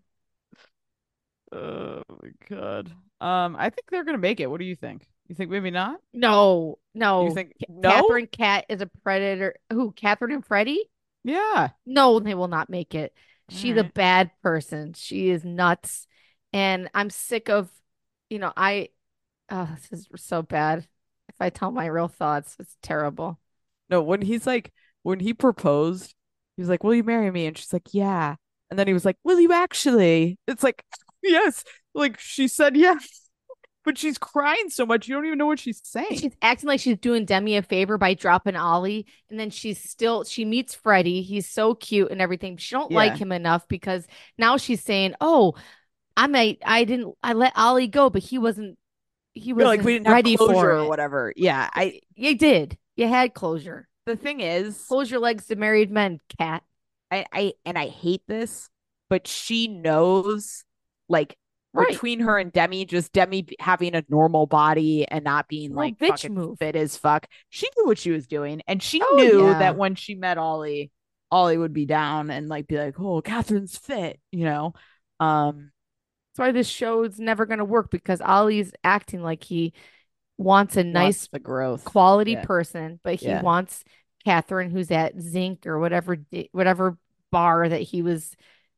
Oh my god. Um, I think they're gonna make it. What do you think? You think maybe not? No, no. You think Ca- no? Catherine Cat is a predator. Who? Catherine and Freddie? Yeah. No, they will not make it. She's a Alright. bad person. She is nuts. And I'm sick of, you know, I, oh, this is so bad. If I tell my real thoughts, it's terrible. No, when he's like, when he proposed, he was like, "Will you marry me?" And she's like, "Yeah." And then he was like, "Will you actually?" It's like, yes. Like she said yes. But she's crying so much, you don't even know what she's saying. She's acting like she's doing Demi a favor by dropping Ollie, and then she's still she meets Freddie. He's so cute and everything. She don't like Yeah. him enough because now she's saying, "Oh, I might, I didn't, I let Ollie go, but he wasn't, he You're wasn't like we didn't have ready closure for or it." whatever. Yeah. I You did. You had closure. the thing is, Close your legs to married men, cat. I, I and I hate this, but she knows like Right. between her and Demi, just Demi b- having a normal body and not being Little like bitch fucking move. fit as fuck. She knew what she was doing, and she Oh, knew yeah. that when she met Ollie, Ollie would be down and like be like, "Oh, Catherine's fit," you know. Um, That's why this show is never going to work because Ollie's acting like he wants a wants nice the growth. quality Yeah. person, but he Yeah. wants Catherine, who's at Zinc or whatever di- whatever bar that he was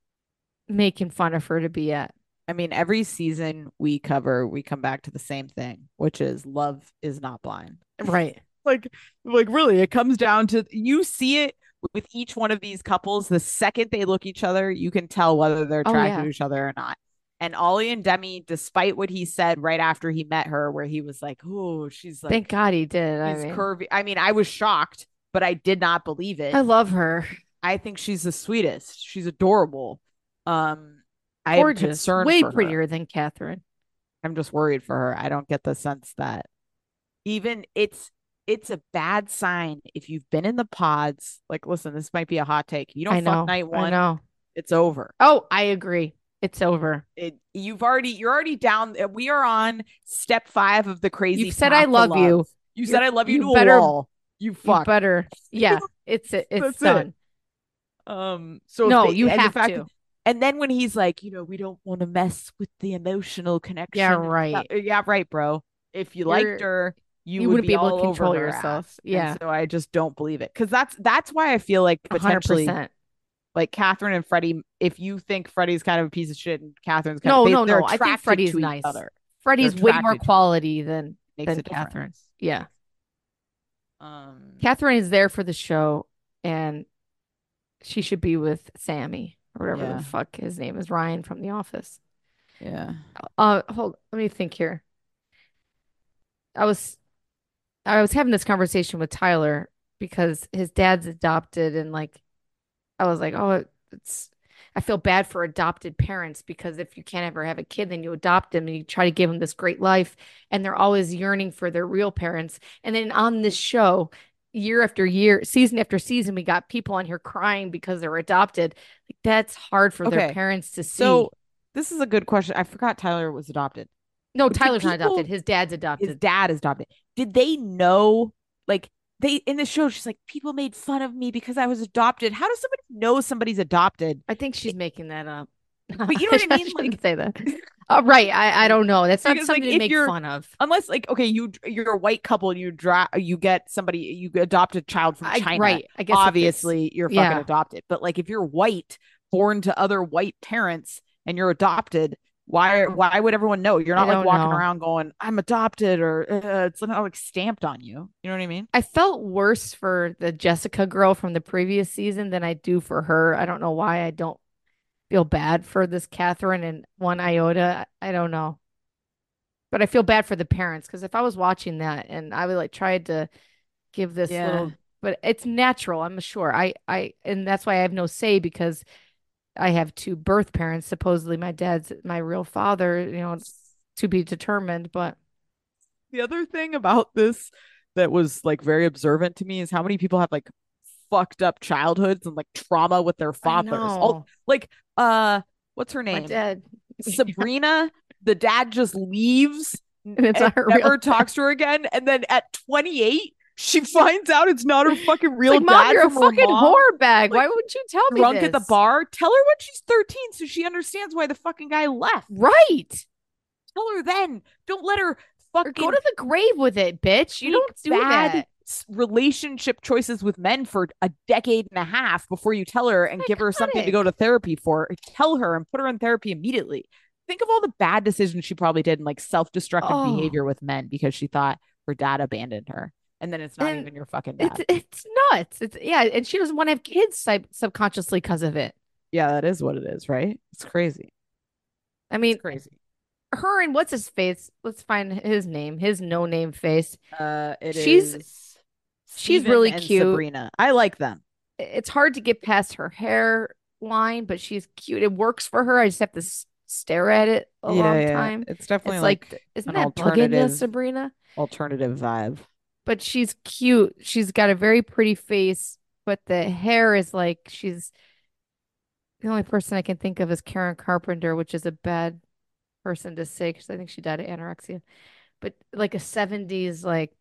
making fun of her to be at. I mean, every season we cover, we come back to the same thing, which is love is not blind. Right. like like really it comes down to you see it with each one of these couples. The second they look each other, you can tell whether they're Oh, attracted yeah. to each other or not. And Ollie and Demi, despite what he said right after he met her, where he was like, "Oh, she's like Thank God he did. I she's mean, curvy." I mean, I was shocked, but I did not believe it. I love her. I think she's the sweetest. She's adorable. Um, I am Gorgeous. concerned Way for her. prettier than Catherine. I'm just worried for her. I don't get the sense that even it's it's a bad sign if you've been in the pods. Like, listen, this might be a hot take. You I don't know. fuck night I one, know. it's over. Oh, I agree. It's over. It, you've already, you're already down. We are on step five of the crazy. You've said path I to love you. You You're- said I love you, you to better- a wall. You You fuck. better. Yeah, it's it. It's That's done. it. Um. So if No, they- you and the have fact- to. And then when he's like, you know, we don't want to mess with the emotional connection. Yeah, and right. stuff. Yeah, right, bro. If you liked You're- her, you, you would wouldn't be able to all over control her yourself. ass. And Yeah. so I just don't believe it because that's that's why I feel like A hundred potentially percent. like Catherine and Freddie. If you think Freddie's kind of a piece of shit and Catherine's kind No, of they, no, they're no. I think attracted Freddie's to each nice. other. Freddie's They're way more attracted to- quality than Makes than a difference. Catherine. Yeah. Um. Catherine is there for the show, and she should be with Sammy or whatever Yeah. the fuck his name is, Ryan from The Office. Yeah. Uh, hold. Let me think here. I was, I was having this conversation with Tyler because his dad's adopted, and like, I was like, oh, it's. I feel bad for adopted parents because if you can't ever have a kid, then you adopt them and you try to give them this great life, and they're always yearning for their real parents. And then on this show, year after year, season after season, we got people on here crying because they're adopted. Like that's hard for their Okay. parents to see. So this is a good question. I forgot Tyler was adopted. no, did Tyler's not people- adopted. His dad's adopted. His dad is adopted. Did they know? Like they in the show, she's like, people made fun of me because I was adopted. How does somebody know somebody's adopted? I think she's making that up. But you know what I mean? shouldn't Like- say that. Uh, right. I, I don't know. That's not Because, like, something to if make you're- fun of. Unless, like, okay, you you're a white couple and you dra- you get somebody, you adopt a child from I, China. right. I guess if it's- Obviously, you're fucking yeah. adopted. But like, if you're white, born to other white parents, and you're adopted, why why would everyone know? You're I not like don't walking know. around going, "I'm adopted," or uh, it's not like stamped on you. You know what I mean? I felt worse for the Jessica girl from the previous season than I do for her. I don't know why I don't feel bad for this Catherine and one iota. I I don't know. But I feel bad for the parents because if I was watching that and I would like tried to give this Yeah. little, but it's natural, I'm sure. I I and that's why I have no say because I have two birth parents. Supposedly my dad's my real father, you know, it's to be determined, but The other thing about this that was like very observant to me is how many people have like fucked up childhoods and like trauma with their I fathers. All, know. like, uh, what's her My name? dad. Sabrina. The dad just leaves And it's and not her real never dad. talks to her again. And then at twenty-eight, she finds out it's not her fucking It's real like, Mom, dad. you're a from her fucking mom. whore bag. Like, Why wouldn't you tell me Drunk at the this? bar. Tell her when she's thirteen so she understands why the fucking guy left. Right. Tell her then. Don't let her Or fucking go to the grave with it, bitch. You make don't do bad that. s- relationship choices with men for a decade and a half before you tell her and give her something to go to therapy for. Tell her and put her in therapy immediately. Think of all the bad decisions she probably did and like self-destructive Oh. behavior with men because she thought her dad abandoned her. And then it's not And even your fucking dad. It's it's nuts. It's yeah, and she doesn't want to have kids sub- subconsciously because of it. Yeah, that is what it is, right? It's crazy. I mean, It's crazy. her and what's his face? Let's find his name. His no name face. Uh, it She's- is she's Steven really and cute. Sabrina. I like them. It's hard to get past her hairline, but she's cute. It works for her. I just have to s- stare at it a long time. It's definitely It's like, like, isn't an that bugging you, alternative- Sabrina? alternative vibe. But she's cute. She's got a very pretty face, but the hair is like she's the only person I can think of is Karen Carpenter, which is a bad person to say because I think she died of anorexia. But like a seventies like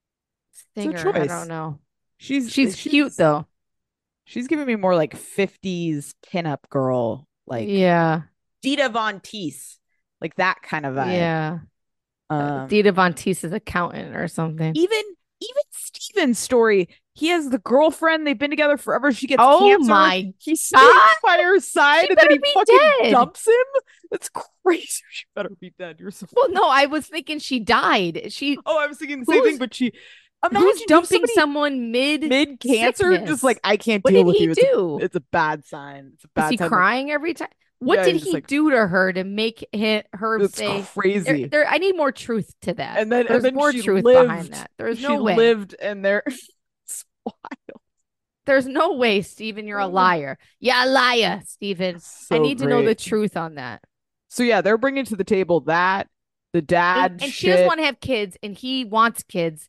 a singer, I choice. don't know. She's She's cute though. She's giving me more like fifties pinup girl, like Yeah, Dita Von Teese, like that kind of vibe. yeah. Um, Dita Von Teese's accountant or something. even even Steven's story. He has the girlfriend. They've been together forever. She gets Oh cancer. my He stays God. by her side, She and then he better be fucking dead. dumps him. That's crazy. She better be dead. You're so. Well, no, I was thinking she died. She Oh, I was thinking the same Who's- thing, but she. Imagine who's you dumping somebody someone mid mid cancer, sickness. just like I can't What deal did with he you. It's a- do? It's a, bad sign. It's a bad Was he sign. crying every time? What Yeah, did he's just he like- do to her to make it, her It's say? crazy. There, there- I need more truth to that. and then There's and then more she truth lived, behind that. There's she no way. lived, and there. It's wild. There's no way, Steven. You're a liar. Yeah, a liar, Steven. I So need to know the great. truth on that. So yeah, they're bringing to the table that the dad And, and she shit. doesn't want to have kids, and he wants kids.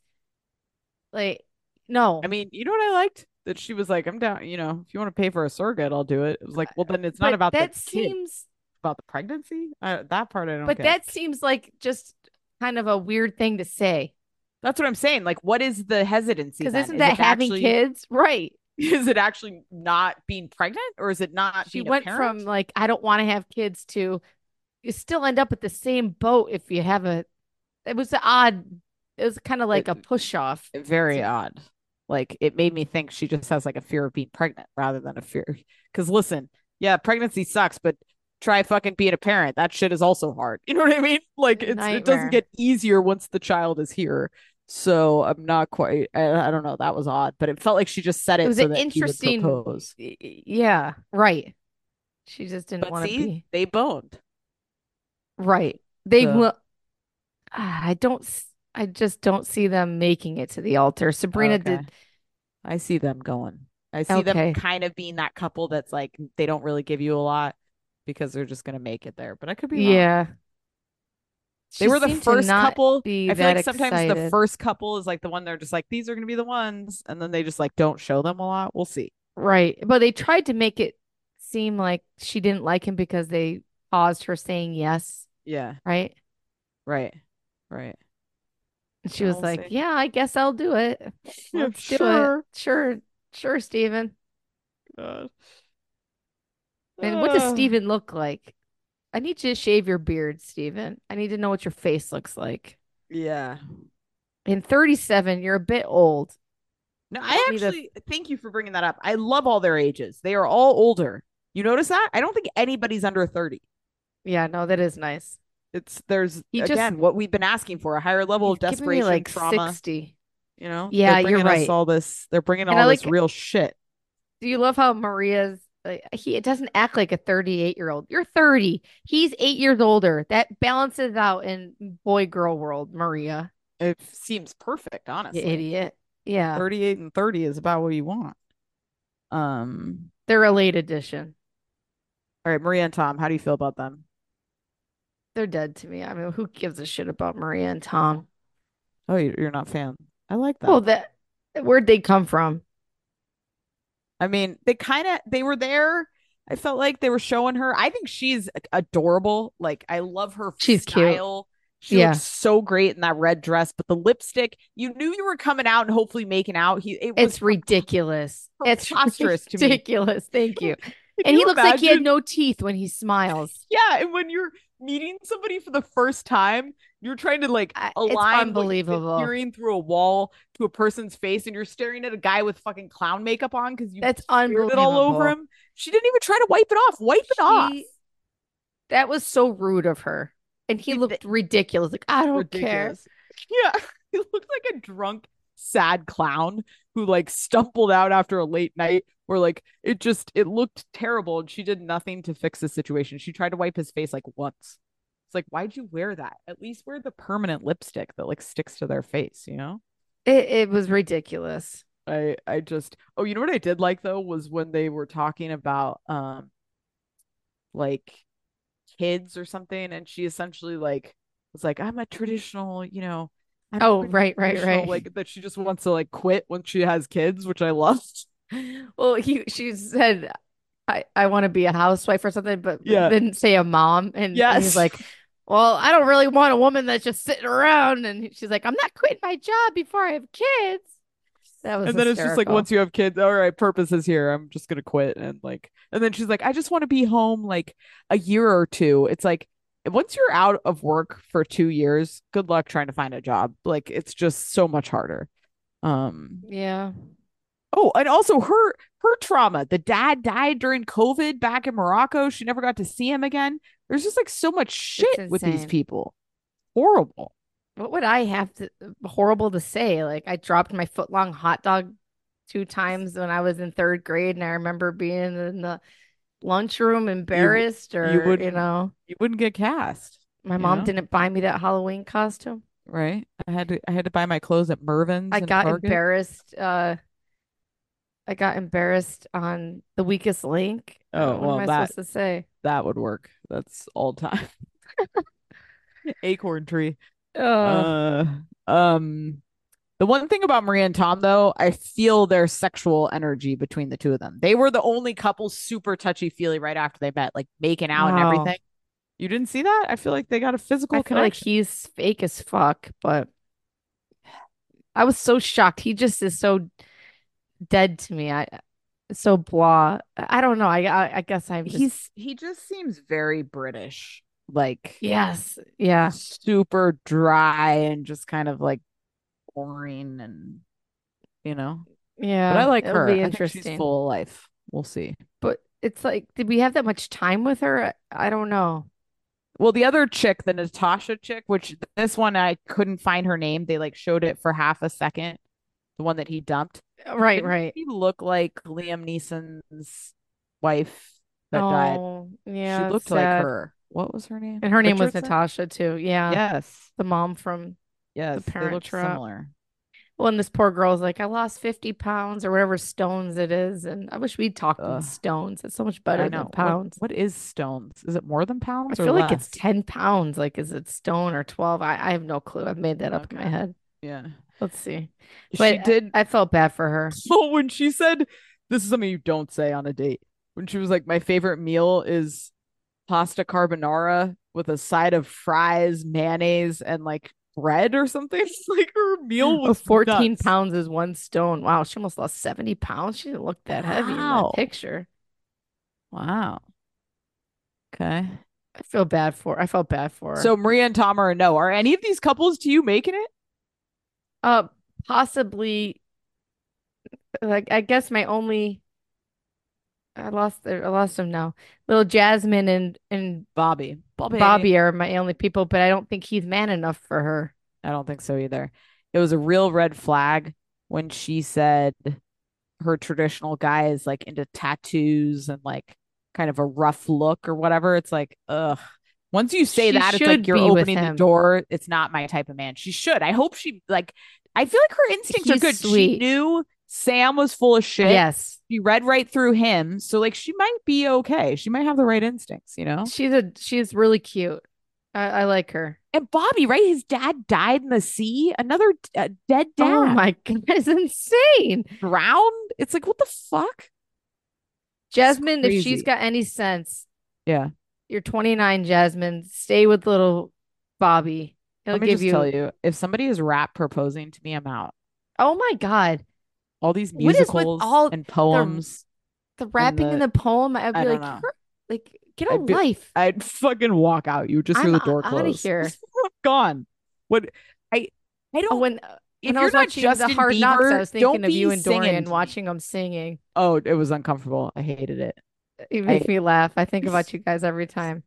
Like, no. I mean, you know what I liked? That she was like, "I'm down. You know, if you want to pay for a surrogate, I'll do it." It was like, well, then it's not But about that the kid. seems about the pregnancy. Uh, that part I don't But get. that seems like just kind of a weird thing to say. That's what I'm saying. Like, what is the hesitancy? Because then? isn't Is that it having actually, kids? Right. is it actually not being pregnant, or is it not She being a went parent? from like, I don't want to have kids to you still end up at the same boat if you have a it was odd. It was kind of like It- a push off. Very odd. Like, it made me think she just has like a fear of being pregnant rather than a fear. Because listen, yeah, pregnancy sucks, but try fucking being a parent. That shit is also hard. You know what I mean? Like, it's it doesn't Nightmare. get easier once the child is here. So I'm not quite. I, I don't know. That was odd, but it felt like she just said It it was so an that he would interesting propose. y- y- yeah, right. She just didn't But want to see, be they boned. right. They So will I don't s- I just don't see them making it to the altar. Sabrina okay, did I see them going. I see them okay. kind of being that couple that's like they don't really give you a lot because they're just gonna make it there. But I could be wrong. Yeah. They She were the seemed to first not couple. be I feel that like sometimes the excited. first couple is like the one they're just like, these are gonna be the ones, and then they just like don't show them a lot. We'll see. Right. But they tried to make it seem like she didn't like him because they paused her saying yes, Yeah, right? right, right. And she Yeah, was we'll like, see. "Yeah, I guess I'll do it. Yeah, Let's do it. sure. Sure, sure, Steven." God. And what does Uh, Steven look like? I need you to shave your beard, Steven. I need to know what your face looks like. yeah. In thirty-seven, you're a bit old. No, You I don't need a actually thank you for bringing that up. I love all their ages. They are all older. You notice that? I don't think anybody's under thirty. Yeah, no, that is nice. It's there's He just again what we've been asking for, a higher level he's of giving me desperation, like trauma. sixty. You know, Yeah, they're you're bringing us right. all this. They're bringing And I all this like real shit. do you love how Maria's like he it doesn't act like a thirty-eight year old. You're thirty. He's eight years older. That balances out in boy girl world, Maria. It seems perfect, You honestly. idiot. Yeah. thirty-eight and thirty is about what you want. Um, They're a late edition. all right, Maria and Tom, how do you feel about them? They're dead to me. I mean, who gives a shit about Maria and Tom? Oh, you- you're not a fan. I like Well, them. that where'd they come from? I mean, they kind of they were there. I felt like they were showing her. I think she's adorable. Like, I love her She's cute. style. She Yeah. looks so great in that red dress, but the lipstick, you knew you were coming out and hopefully making out. He it was It's ridiculous. It's preposterous to me. ridiculous. Thank you. Can And he you looks like he had imagine? no teeth when he smiles. Yeah, and when you're meeting somebody for the first time, you're trying to like I- it's align what you've been unbelievable. hearing through a wall to a person's face, and you're staring at a guy with fucking clown makeup on because you That's smeared it all over unbelievable. him. She didn't even try to wipe it off. Wipe it off. She that was so rude of her. And he He- looked ridiculous. Like, I don't care. Ridiculous. Yeah, he looked like a drunk, sad clown who like stumbled out after a late night. Where like it just it looked terrible, and she did nothing to fix the situation. She tried to wipe his face like once. It's like, why'd you wear that? At least wear the permanent lipstick that like sticks to their face, you know? It, it was ridiculous. I I just oh, you know what I did like though was when they were talking about um like kids or something, and she essentially like was like, I'm a traditional, you know, I'm Oh, pretty right, right, traditional," right. like that she just wants to like quit when she has kids, which I loved. Well, he she said I, I want to be a housewife or something, but Yeah. didn't say a mom. And, and he's Yes. like, well, I don't really want a woman that's just sitting around. And she's like, I'm not quitting my job before I have kids. That was And then it's just like hysterical. once you have kids, all right, purpose is here. I'm just gonna quit. And like, and then she's like, I just want to be home like a year or two. It's like once you're out of work for two years, good luck trying to find a job. Like it's just so much harder. Um, Yeah. oh, and also her her trauma. The dad died during COVID back in Morocco. She never got to see him again. There's just like so much shit with these insane. people. Horrible. What would I have to horrible to say? Like I dropped my foot long hot dog two times when I was in third grade, and I remember being in the lunchroom embarrassed, or you, wouldn't- know, You wouldn't get cast, my you mom know? didn't buy me that Halloween costume. right? I had to I had to buy my clothes at Mervin's. I and got Target. embarrassed. Uh, I got embarrassed on The Weakest Link. Uh, Oh, what well, am I that- supposed to say? That would work. That's all time. Acorn tree. Uh, Uh, um, the one thing about Maria and Tom, though, I feel their sexual energy between the two of them. They were the only couple super touchy feely right after they met, like making out and Wow. everything. You didn't see that? I feel like they got a physical I feel like connection. he's fake as fuck, but I was so shocked. He just is so dead to me. I so blah. I don't know. I I, I guess I'm just He's he just seems very British, like yes, yeah, super dry and just kind of like boring and you know. But I yeah. like It'll her. be I think she's interesting. full of life. We'll see. But it's like, did we have that much time with her? I don't know. Well, the other chick, the Natasha chick, which this one I couldn't find her name. They like showed it for half a second. The one that he dumped. Right, Didn't right. she look like Liam Neeson's wife that died? Oh, She yeah, it's looked like sad. her. What was her name? And her name was Richardson? Natasha too. Yeah, Yes. the mom from The Yes. They Parent looked Trap. similar. Well, and this poor girl's like, I lost fifty pounds or whatever stones it is. And I wish we talked in Ugh. stones. It's so much I better than know. What pounds. what is stones? Is it more than I pounds or feel like it's less? ten pounds. Like, is it stone or twelve? I, I have no clue. I've made that up in my Okay. head. Yeah. Let's see. She But I, did. I felt bad for her. Oh, when she said, this is something you don't say on a date. When she was like, my favorite meal is pasta carbonara with a side of fries, mayonnaise, and like bread or something. Like her meal Oh, was fourteen nuts. pounds is one stone. Wow, she almost lost seventy pounds. She didn't look that heavy in that Wow. picture. Wow. Okay. I feel bad for I felt bad for her. So Maria and Tom are a no. Are any of these couples to you making it? Uh, possibly, like, I guess my only, I lost, I lost him now. Little Jasmine and, and Bobby. Bobby. Bobby are my only people, but I don't think he's man enough for her. I don't think so either. It was a real red flag when she said her traditional guy is like into tattoos and like kind of a rough look or whatever. It's like, ugh. Once you say She that, it's like should you're be with opening the him. door. It's not my type of man. She should. I hope she like I feel like her instincts are He's good. She sweet. knew Sam was full of shit. Yes. She read right through him. So like she might be okay. She might have the right instincts, you know? She's a, she's really cute. I, I like her. And Bobby, right? His dad died in the sea. Another uh, dead Oh dad my God, it's insane. drowned. It's like, what the fuck? It's Jasmine, if she's crazy. got any sense, Yeah. you're twenty-nine, Jasmine. Stay with little Bobby. He'll Let me give just tell you, you, if somebody is rap proposing to me, I'm out. oh my God. All these What is with musicals all and the poems the and rapping in the the poem? I'd I be don't like, know. you're like, get a I'd be life. I'd fucking walk out. You would just hear I'm the door out of close. here. Gone. What I I Oh, don't when when if I you're was not watching the Justin Hard Knocks, I Bieber, was thinking don't of you be and singing Dorian to me. watching them singing. Oh, it was uncomfortable. I hated it. It I makes me laugh. I think about you guys every time.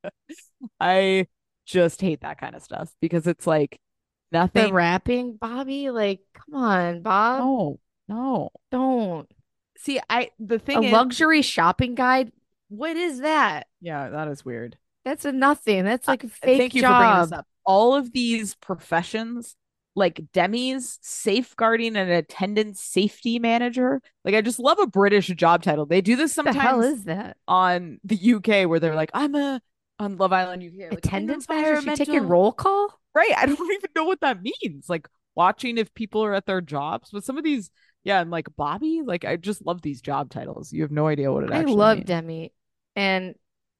I just hate that kind of stuff because it's like The nothing. rapping, Bobby, like, come on, Bob. No, no. Don't. See, I the A thing is, luxury shopping guide? What is that? yeah, that is weird. That's a nothing. That's Uh, like a fake thank you for bringing this job. up. All of these professions, like Demi's safeguarding and attendance safety manager, like I just love a British job title. They do this The hell sometimes is that? on the U K where they're like, I'm a on Love Island U K, like I'm Attendance manager? She taking environmental. roll call? Right. I don't even know what that means. Like watching if people are at their jobs. But some of these, yeah, and like Bobby, like I just love these job titles. You have no idea what it I actually love means. Demi. And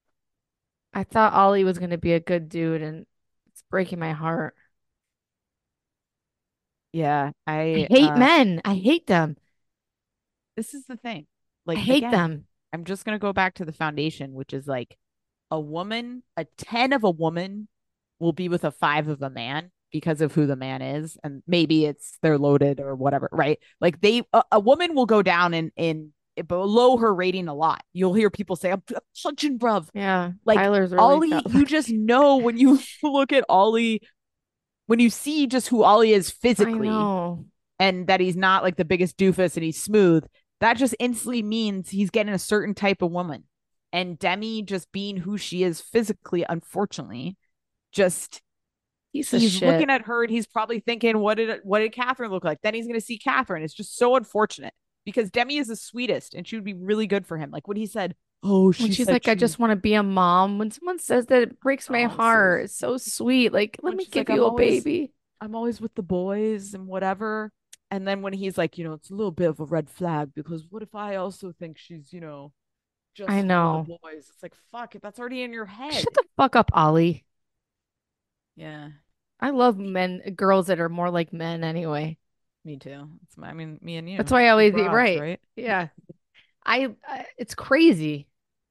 I thought Ollie was going to be a good dude, and it's breaking my heart. Yeah, I I hate uh men. I hate them. this is the thing. I Like hate again, them. I'm just gonna go back to the foundation, which is like a woman, a ten of a woman will be with a five of a man because of who the man is. And maybe it's they're loaded or whatever, right? Like they a, a woman will go down in in below her rating a lot. You'll hear people say, I'm, I'm punching bruv. Yeah. Like Tyler's really Ollie, felt you just know when you look at Ollie, when you see just who Ollie is I physically know. and that he's not like the biggest doofus and he's smooth, that just instantly means he's getting a certain type of woman. And Demi just being who she is physically, unfortunately, just Piece of he's shit. looking at her and he's probably thinking, what did what did Catherine look like? Then he's gonna see Catherine. It's just so unfortunate because Demi is the sweetest and she would be really good for him. Like when he said, oh, When she she's said like, I she just want to be a mom. When someone says that, it breaks my oh, it's so heart. It's so sweet. Like, let when me she's like, give I'm you a always baby. I'm always with the boys and whatever. And then when he's like, you know, it's a little bit of a red flag because what if I also think she's, you know, just I know. love boys. It's like, fuck it. That's already in your head. Shut the fuck up, Ollie. Yeah, I love men, girls that are more like men anyway. me too. It's my, I mean, me and you. That's why I Two always broads, right. right? Yeah. I, I it's crazy.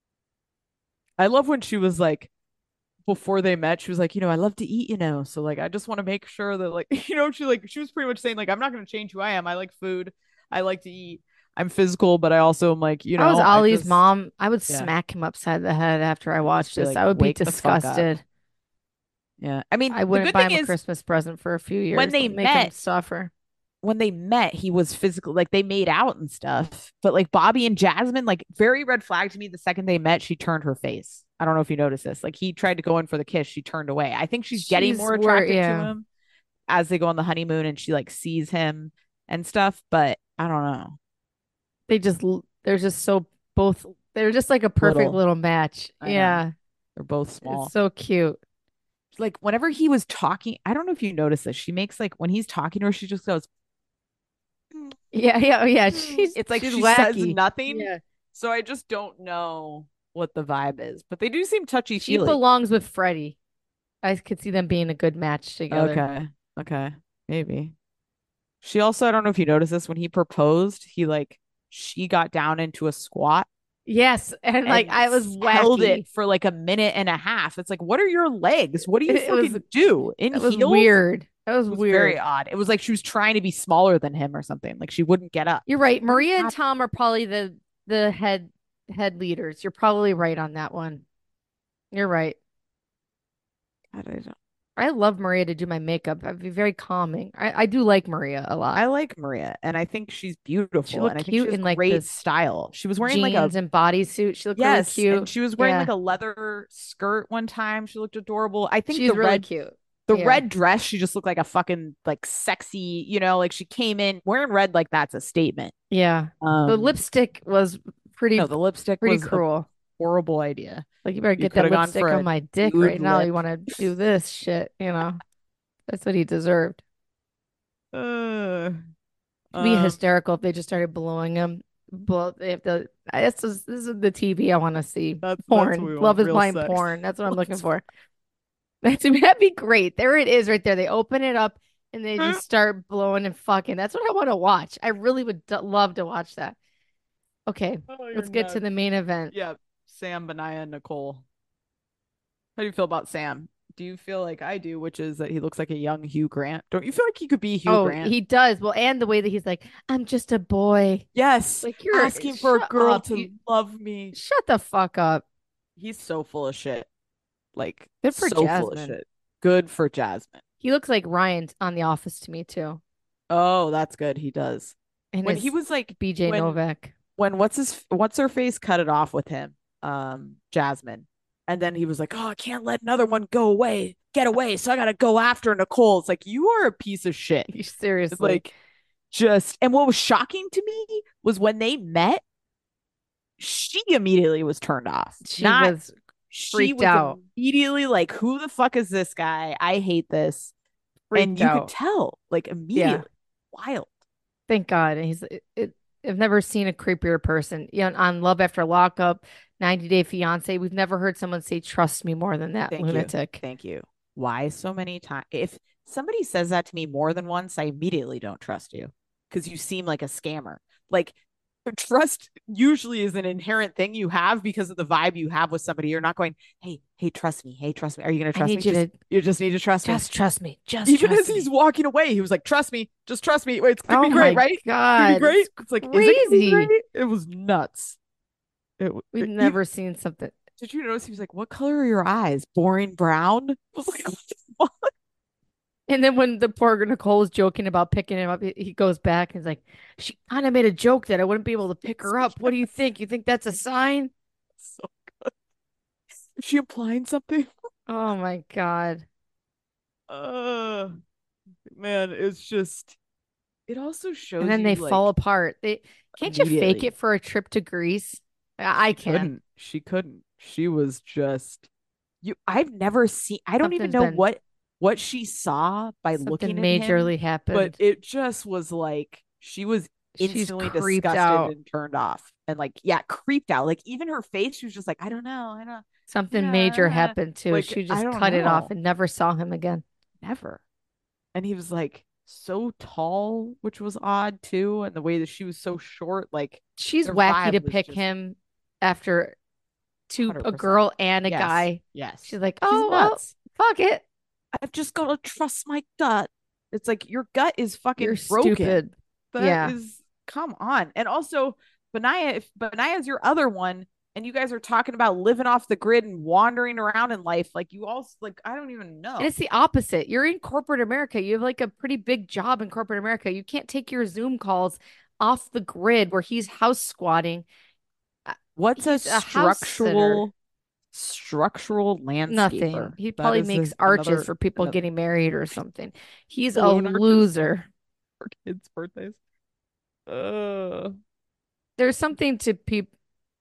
I love when she was like, before they met, she was like, you know, I love to eat, you know, so like I just want to make sure that like, you know, she like she was pretty much saying like, I'm not going to change who I am. I like food. I like to eat. I'm physical, but I also am like, you know, I was I Ollie's just, mom. I would yeah, smack him upside the head after I just watched be this. like, I would be wake the fuck up. disgusted. Yeah. I mean, I the wouldn't good buy thing him a is Christmas present for a few when years. they Make him met, suffer. when they met, he was physical, like they made out and stuff. But like Bobby and Jasmine, like very red flag to me. The second they met, she turned her face. I don't know if you noticed this. Like he tried to go in for the kiss, she turned away. I think she's getting She's more wor- attracted yeah. to him as they go on the honeymoon and she like sees him and stuff. But I don't know. They just l- they're just so both they're just like a perfect Little. little match. I know. Yeah. They're both small. It's so cute. Like whenever he was talking, I don't know if you noticed this. She makes like when he's talking to her, she just goes, Yeah, yeah, oh yeah. She's it's like she's she wacky. says nothing. Yeah. So I just don't know what the vibe is. But they do seem touchy She feely. belongs with Freddie. I could see them being a good match together. Okay. Okay. Maybe. She also, I don't know if you noticed this, when he proposed, he like she got down into a squat Yes, and like and I was held wacky. it for like a minute and a half. It's like, what are your legs? What do you It fucking was- do? In That was heels? weird. That was, It was weird. very odd. It was like she was trying to be smaller than him or something. Like she wouldn't get up. You're right. Maria and happened? Tom are probably the the head head leaders. You're probably right on that one. You're right. God, I, don't... I love Maria to do my makeup. I'd be very calming. I, I do like Maria a lot. I like Maria, and I think she's beautiful. She looked and I think cute she has in, like, great this style. She was wearing Jeans like a and bodysuit. She looked yes, really cute. and she was wearing Yeah. like a leather skirt one time. She looked adorable. I think She's the really red cute. the Yeah. red dress, she just looked like a fucking like sexy, you know, like she came in wearing red like that's a statement. Yeah. Um, The lipstick was pretty no, the lipstick pretty was a cruel. horrible idea. Like, you better You get coulda that gone lipstick for on a my dick nude right now. You lip. want to do this shit, you know? That's what he deserved. Uh, It'd be um, hysterical if they just started blowing him. Blow, they have to. I- This is this is the T V I want to see. That's- that's porn, what we love want, is real blind sex. porn. That's what I'm looking Let's- for. That's that'd be great. There it is, right there. They open it up and they just start blowing and fucking. That's what I want to watch. I really would d- love to watch that. Okay, Oh, you're let's get to nuts. the main event. Yeah, Sam, Benaya, and Nicole. How do you feel about Sam? Do you feel like I do, which is that he looks like a young Hugh Grant? Don't you feel like he could be Hugh Oh, Grant? he does. Well, and the way that he's like, I'm just a boy. Yes, Like, you're asking for a shut girl up. to You- love me. Shut the fuck up. He's so full of shit. Like, Good for so full of Jasmine. shit. Good for Jasmine. He looks like Ryan on The Office to me too. Oh, that's good. He does. And When his he was like B J when- Novak. when what's his what's her face cut it off with him, um, Jasmine, and then he was like, "Oh, I can't let another one go away, get away, so I gotta go after Nicole." It's like you are a piece of shit. Seriously. Like, just and what was shocking to me was when they met, she immediately was turned off. she Not was she freaked was out. immediately like, "Who the fuck is this guy? I hate this." freaked and you out. could tell, like immediately, wild. Thank God. And he's it, it, I've never seen a creepier person. You know, on Love After Lockup, ninety Day Fiance, we've never heard someone say trust me more than that Thank you. lunatic. Thank you. Why so many times? If somebody says that to me more than once, I immediately don't trust you because you seem like a scammer. Like, trust usually is an inherent thing you have because of the vibe you have with somebody. You're not going, hey, hey, trust me. Hey, trust me. Are you going to I trust need me? you Just, to you just need to trust me. just trust me. Just Even trust as he's me. walking away, he was like, trust me. Just trust me. Wait, it's going to Oh be great, my right? It's God. gonna be great. It's It's like, is it gonna be crazy. great? It was nuts. It, We've it- never seen something. Did you notice he was like, what color are your eyes? Boring brown? I was like, what the fuck? And then when the poor Nicole is joking about picking him up, he he goes back and he's like, she kind of made a joke that I wouldn't be able to pick her up. What do you think? You think that's a sign? So good. Is she implying something? Oh my God. Uh man, it's just it also shows And then you, they like, fall apart. They can't you fake immediately. it for a trip to Greece? I, I can. couldn't. She couldn't. She was just you I've never seen I don't even Something's know been- what what she saw by Something looking at majorly him, happened. but it just was like she was She's instantly creeped disgusted out. and turned off. and like, yeah, creeped out. Like even her face, she was just like, I don't know. I don't, Something major yeah. happened too. Like, She I just don't cut it off know. and never saw him again. Never. And he was like so tall, which was odd too. And the way that she was so short, like She's their wacky to vibe was pick just him after two a one hundred percent. girl and a Yes. guy. Yes. She's like, She's oh well, nuts. fuck it. I've just got to trust my gut. It's like your gut is fucking You're broken. stupid. That Yeah. is, come on. And also, Benaya, if Benaya's your other one, and you guys are talking about living off the grid and wandering around in life, like you all, like, I don't even know. And it's the opposite. You're in corporate America. You have like a pretty big job in corporate America. You can't take your Zoom calls off the grid where he's house squatting. What's a He's a house structural, structural landscaper? Nothing. He That probably is makes a- arches another- for people another- getting married or something. He's a Balloon arches? loser. for kids' birthdays. Uh, There's something to people.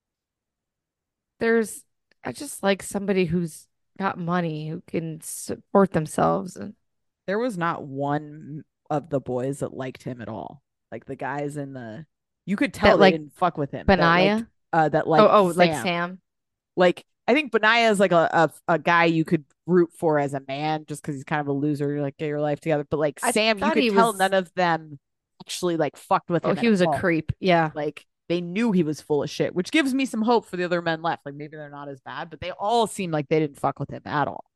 There's, I just like somebody who's got money who can support themselves. And there was not one of the boys that liked him at all. Like the guys in the, you could tell That they like didn't fuck with him. That Benaya. liked, uh, that like oh, oh, like Sam. Sam. Like I think Benaya is like a, a a guy you could root for as a man just because he's kind of a loser. You're like, get your life together. But like I Sam, you thought could he tell was- none of them actually like fucked with him. Oh, he at was a all. creep. Yeah. Like they knew he was full of shit, which gives me some hope for the other men left. Like maybe they're not as bad, but they all seem like they didn't fuck with him at all.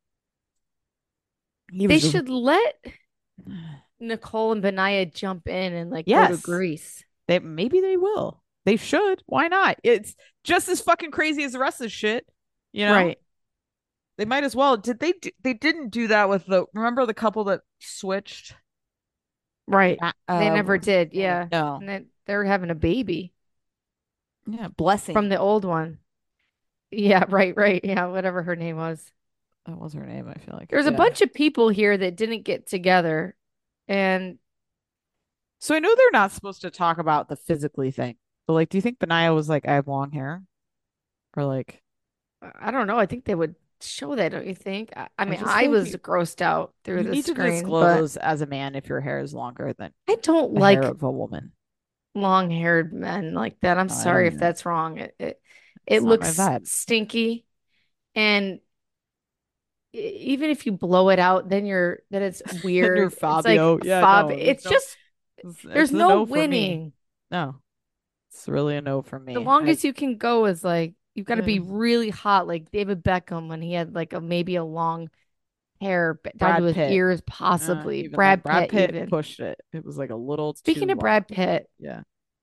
He They was just- should let Nicole and Benaya jump in and like go Yes. to Greece. They maybe they will. They should. Why not? It's just as fucking crazy as the rest of the shit. You know, Right. They might as well. Did they? Do, they didn't do that with the. Remember the couple that switched? Right. Uh, They never what was did. his name? Yeah. No. And then they're having a baby Yeah. Blessing from the old one. Yeah. Right. Right. Yeah. Whatever her name was. That was her name. I feel like There's a Yeah. bunch of people here that didn't get together. And So I know they're not supposed to talk about the physically thing. But like, do you think Benaya was like, I have long hair, or like? I don't know. I think they would show that, don't you think? I, I mean, just I feel like was you- grossed out through You the need to screen, but disclose as a man if your hair is longer than I don't the like hair of a woman. long-haired men like that. I'm No, I sorry don't if either. that's wrong. It it, It's it not looks my vibe. stinky, and e- even if you blow it out, then you're then it's weird. you're It's like Fabio. Yeah, Fab- no, there's it's no- just It's- there's it's a no for me. winning. No, it's really a no for me. The I- longest you can go is like you've got to be Mm. really hot, like David Beckham when he had like a maybe a long hair b- down Brad to his Pitt. ears, uh, possibly. even then, Brad, Brad Pitt, Pitt even. pushed it. It was like a little. Speaking too of Brad long. Pitt, yeah,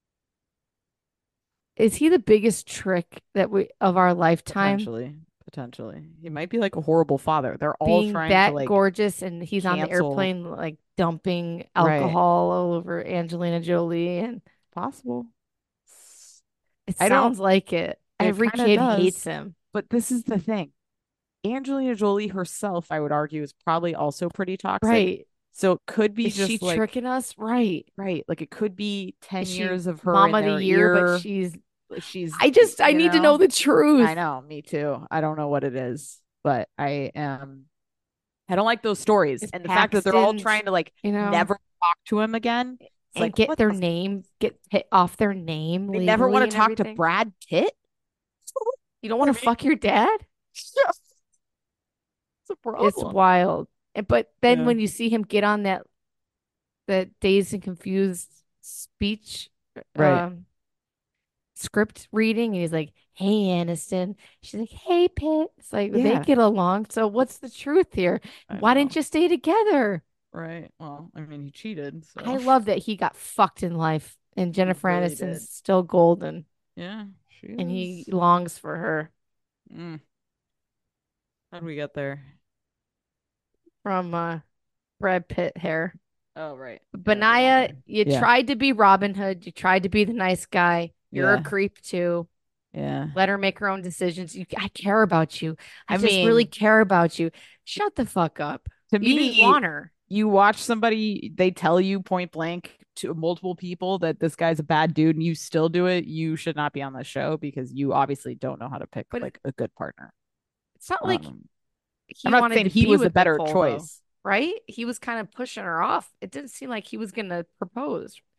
is he the biggest trick that we of our lifetime? potentially, potentially, he might be like a horrible father. They're all Being trying that to like gorgeous, and he's on the cancel- airplane like dumping Right. alcohol all over Angelina Jolie, and possible. it I don't- sounds like it. It Every kinda kid does. hates him. But this is the thing. Angelina Jolie herself, I would argue, is probably also pretty toxic. Right? So it could be Is just she like tricking us? Right? right, like it could be ten Is she years of her Mom in of the their year, ear. but she's. she's. I just I you need to know the truth. I know, me too. I don't know what it is, but I am. I don't like those stories, Is and the fact that they're all Paxton's, trying to like You know, never talk to him again. It's and like get what their the f- name, get hit off their name. They never legally want and to talk to everything. Brad Pitt. You don't want to I mean- fuck your dad? It's a problem. It's wild. And- But then Yeah. when you see him get on that that dazed and confused speech Right. um script reading, and he's like, "Hey, Aniston." She's like, "Hey, Pitt." It's like they Yeah. get along. So what's the truth here? I Why know. didn't you stay together? Right. Well, I mean, he cheated. So. I love that he got fucked in life, and Jennifer really Aniston's did. still golden, Yeah, she and he is. longs for her. Mm. How did we get there? From uh Brad Pitt hair. Oh, right. Benaya, you Yeah. tried to be Robin Hood. You tried to be the nice guy. You're Yeah. a creep too. Yeah. Let her make her own decisions. You, I care about you. I, I just really mean- care about you. Shut the fuck up. To You didn't me, want her. you watch somebody, they tell you point blank to multiple people that this guy's a bad dude, and you still do it. You should not be on the show because you obviously don't know how to pick But- like a good partner. It's not like Um, he I'm not wanted saying to he be was the with better Nicole, though, choice. right? He was kind of pushing her off. It didn't seem like he was gonna propose.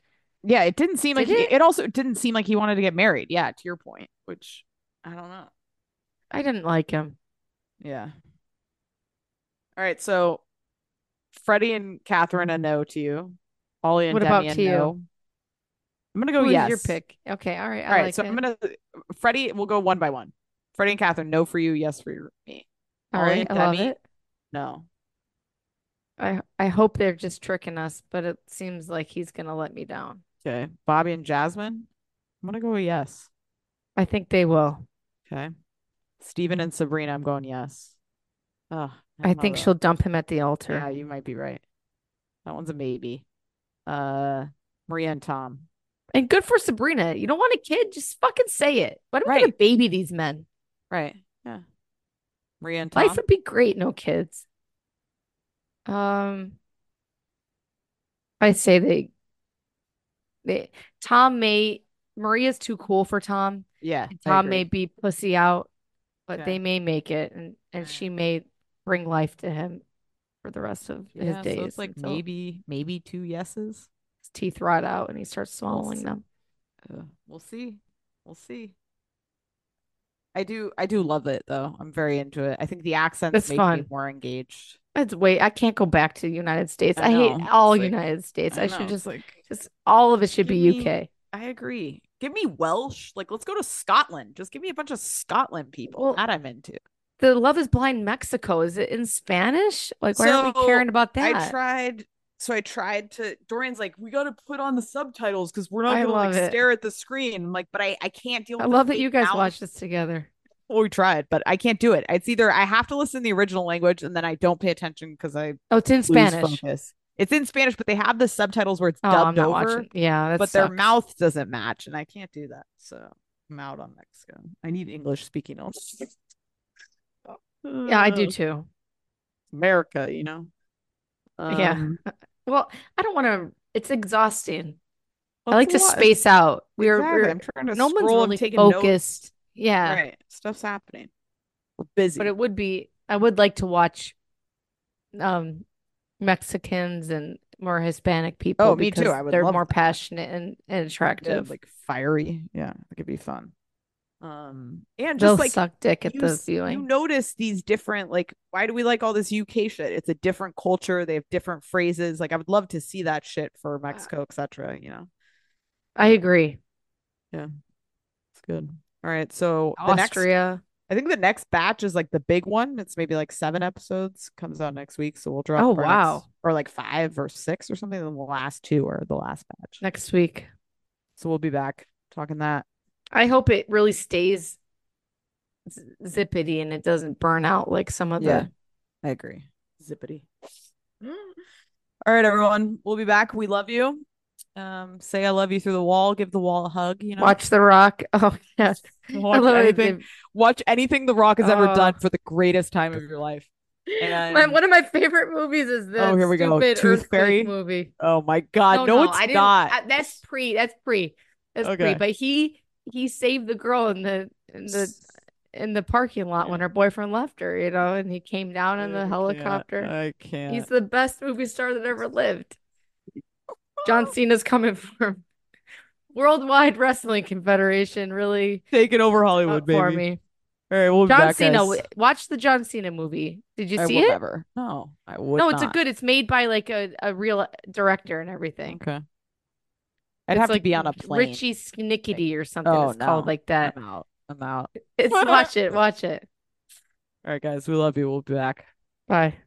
Yeah, it didn't seem like Did he, it? it also didn't seem like he wanted to get married. Yeah, to your point, which I don't know. I didn't like him. Yeah. All right, so Freddie and Catherine a no to you. Ollie and What Demi about a to you? no. I'm gonna go Who is your yes. pick? Okay, all right, All I right, like so I'm it. gonna Freddie. We'll go one by one. Freddie and Catherine, no for you, yes for your, me. All Ollie right, and I love Demi, it. no. I I hope they're just tricking us, but it seems like he's gonna let me down. Okay, Bobby and Jasmine, I'm gonna go yes. I think they will. Okay, Steven and Sabrina, I'm going yes. Oh, I I don't know think though. she'll dump him at the altar. Yeah, you might be right. That one's a maybe. Uh, Maria and Tom, And good for Sabrina. You don't want a kid? Just fucking say it. Why don't we get a right, baby these men? right, yeah. Maria and Life Tom, would be great, no kids. Um, I say they they Tom may Maria's too cool for Tom. yeah, And I Tom agree. may be pussy out, but Okay, they may make it and and all she right. may bring life to him for the rest of his Yeah, so days it's like until maybe, maybe two yeses. his teeth rot out and he starts We'll swallowing see. them. Uh, we'll see. We'll see. I do I do love it though. I'm very into it. I think the accents It's make me fun. more engaged. It's wait, I can't go back to the United States. I I hate know. all It's like United States. I I know. should It's just like just all of it should be give me U K. I agree. Give me Welsh. Like let's go to Scotland. Just give me a bunch of Scotland people. Well, That I'm into. the Love is Blind Mexico, is it in Spanish? Like, why aren't we So caring about I that? tried so I tried to Dorian's like, we gotta put on the subtitles because we're not I gonna like love it. stare at the screen. I'm like, but I, I can't deal I with the love that fake you guys mouth. watch this together. Well, we tried, but I can't do it. It's either I have to listen to the original language and then I don't pay attention because I Oh, it's in lose Spanish. focus. It's in Spanish, but they have the subtitles where it's Oh, I'm dubbed not over, watching. Yeah, that but their sucks. mouth doesn't match, and I can't do that. So I'm out on Mexico. I need English speaking only. Yeah, I do too. America, you know. Yeah. Um, Well, I don't want to. It's exhausting. I that's like a to lot. space out. We're Exactly. we're I'm trying to no one's scroll and really taking notes. focused. Yeah, Right, stuff's happening. We're busy. but it would be. I would like to watch um Mexicans and more Hispanic people Oh, me too. because I would they're love more that. passionate and, and Yeah, attractive. like fiery. Yeah, it could be fun. Um, and They'll just like suck dick at you the s- you viewing. notice these different like why do we like all this U K shit? It's a different culture. They have different phrases. Like I would love to see that shit for Mexico, et cetera. You know, I agree. yeah, it's good. All right, so the next, Austria. I think the next batch is like the big one. It's maybe like seven episodes. Comes out next week, so we'll drop. Oh, our wow. next- or like five or six or something. And the last two are the last batch. Next week. So we'll be back talking that. I hope it really stays z- zippity and it doesn't burn out like some of Yeah, the. I agree. Zippity. All right, everyone. We'll be back. We love you. Um, say I love you through the wall. Give the wall a hug. You know, Watch The Rock. Oh, yes. I watch love it. anything. They- Watch anything The Rock has ever Oh. done for the greatest time of your life. And My, one of my favorite movies is the Oh, here we go. stupid Tooth earthquake Fairy? movie. oh my god, no, no, it's I didn't. not. I- that's pre. That's pre. That's pre. Okay. But he he saved the girl in the in the in the parking lot when her boyfriend left her. You know, and he came down in I the can't. helicopter. I can't. He's the best movie star that ever lived. John Cena's coming for him. Worldwide Wrestling Confederation really taking over up Hollywood, for baby. me. All right, we'll be John back, Cena, guys. w- watch the John Cena movie. Did you I see will it? never. No, I would No, it's a not. good. It's made by like a, a real director and everything. Okay. I'd It's have like to be on a plane. Richie Snickety or something. Oh, It's called no. like that. I'm out. I'm out. It's watch it. Watch it. All right, guys. We love you. We'll be back. Bye.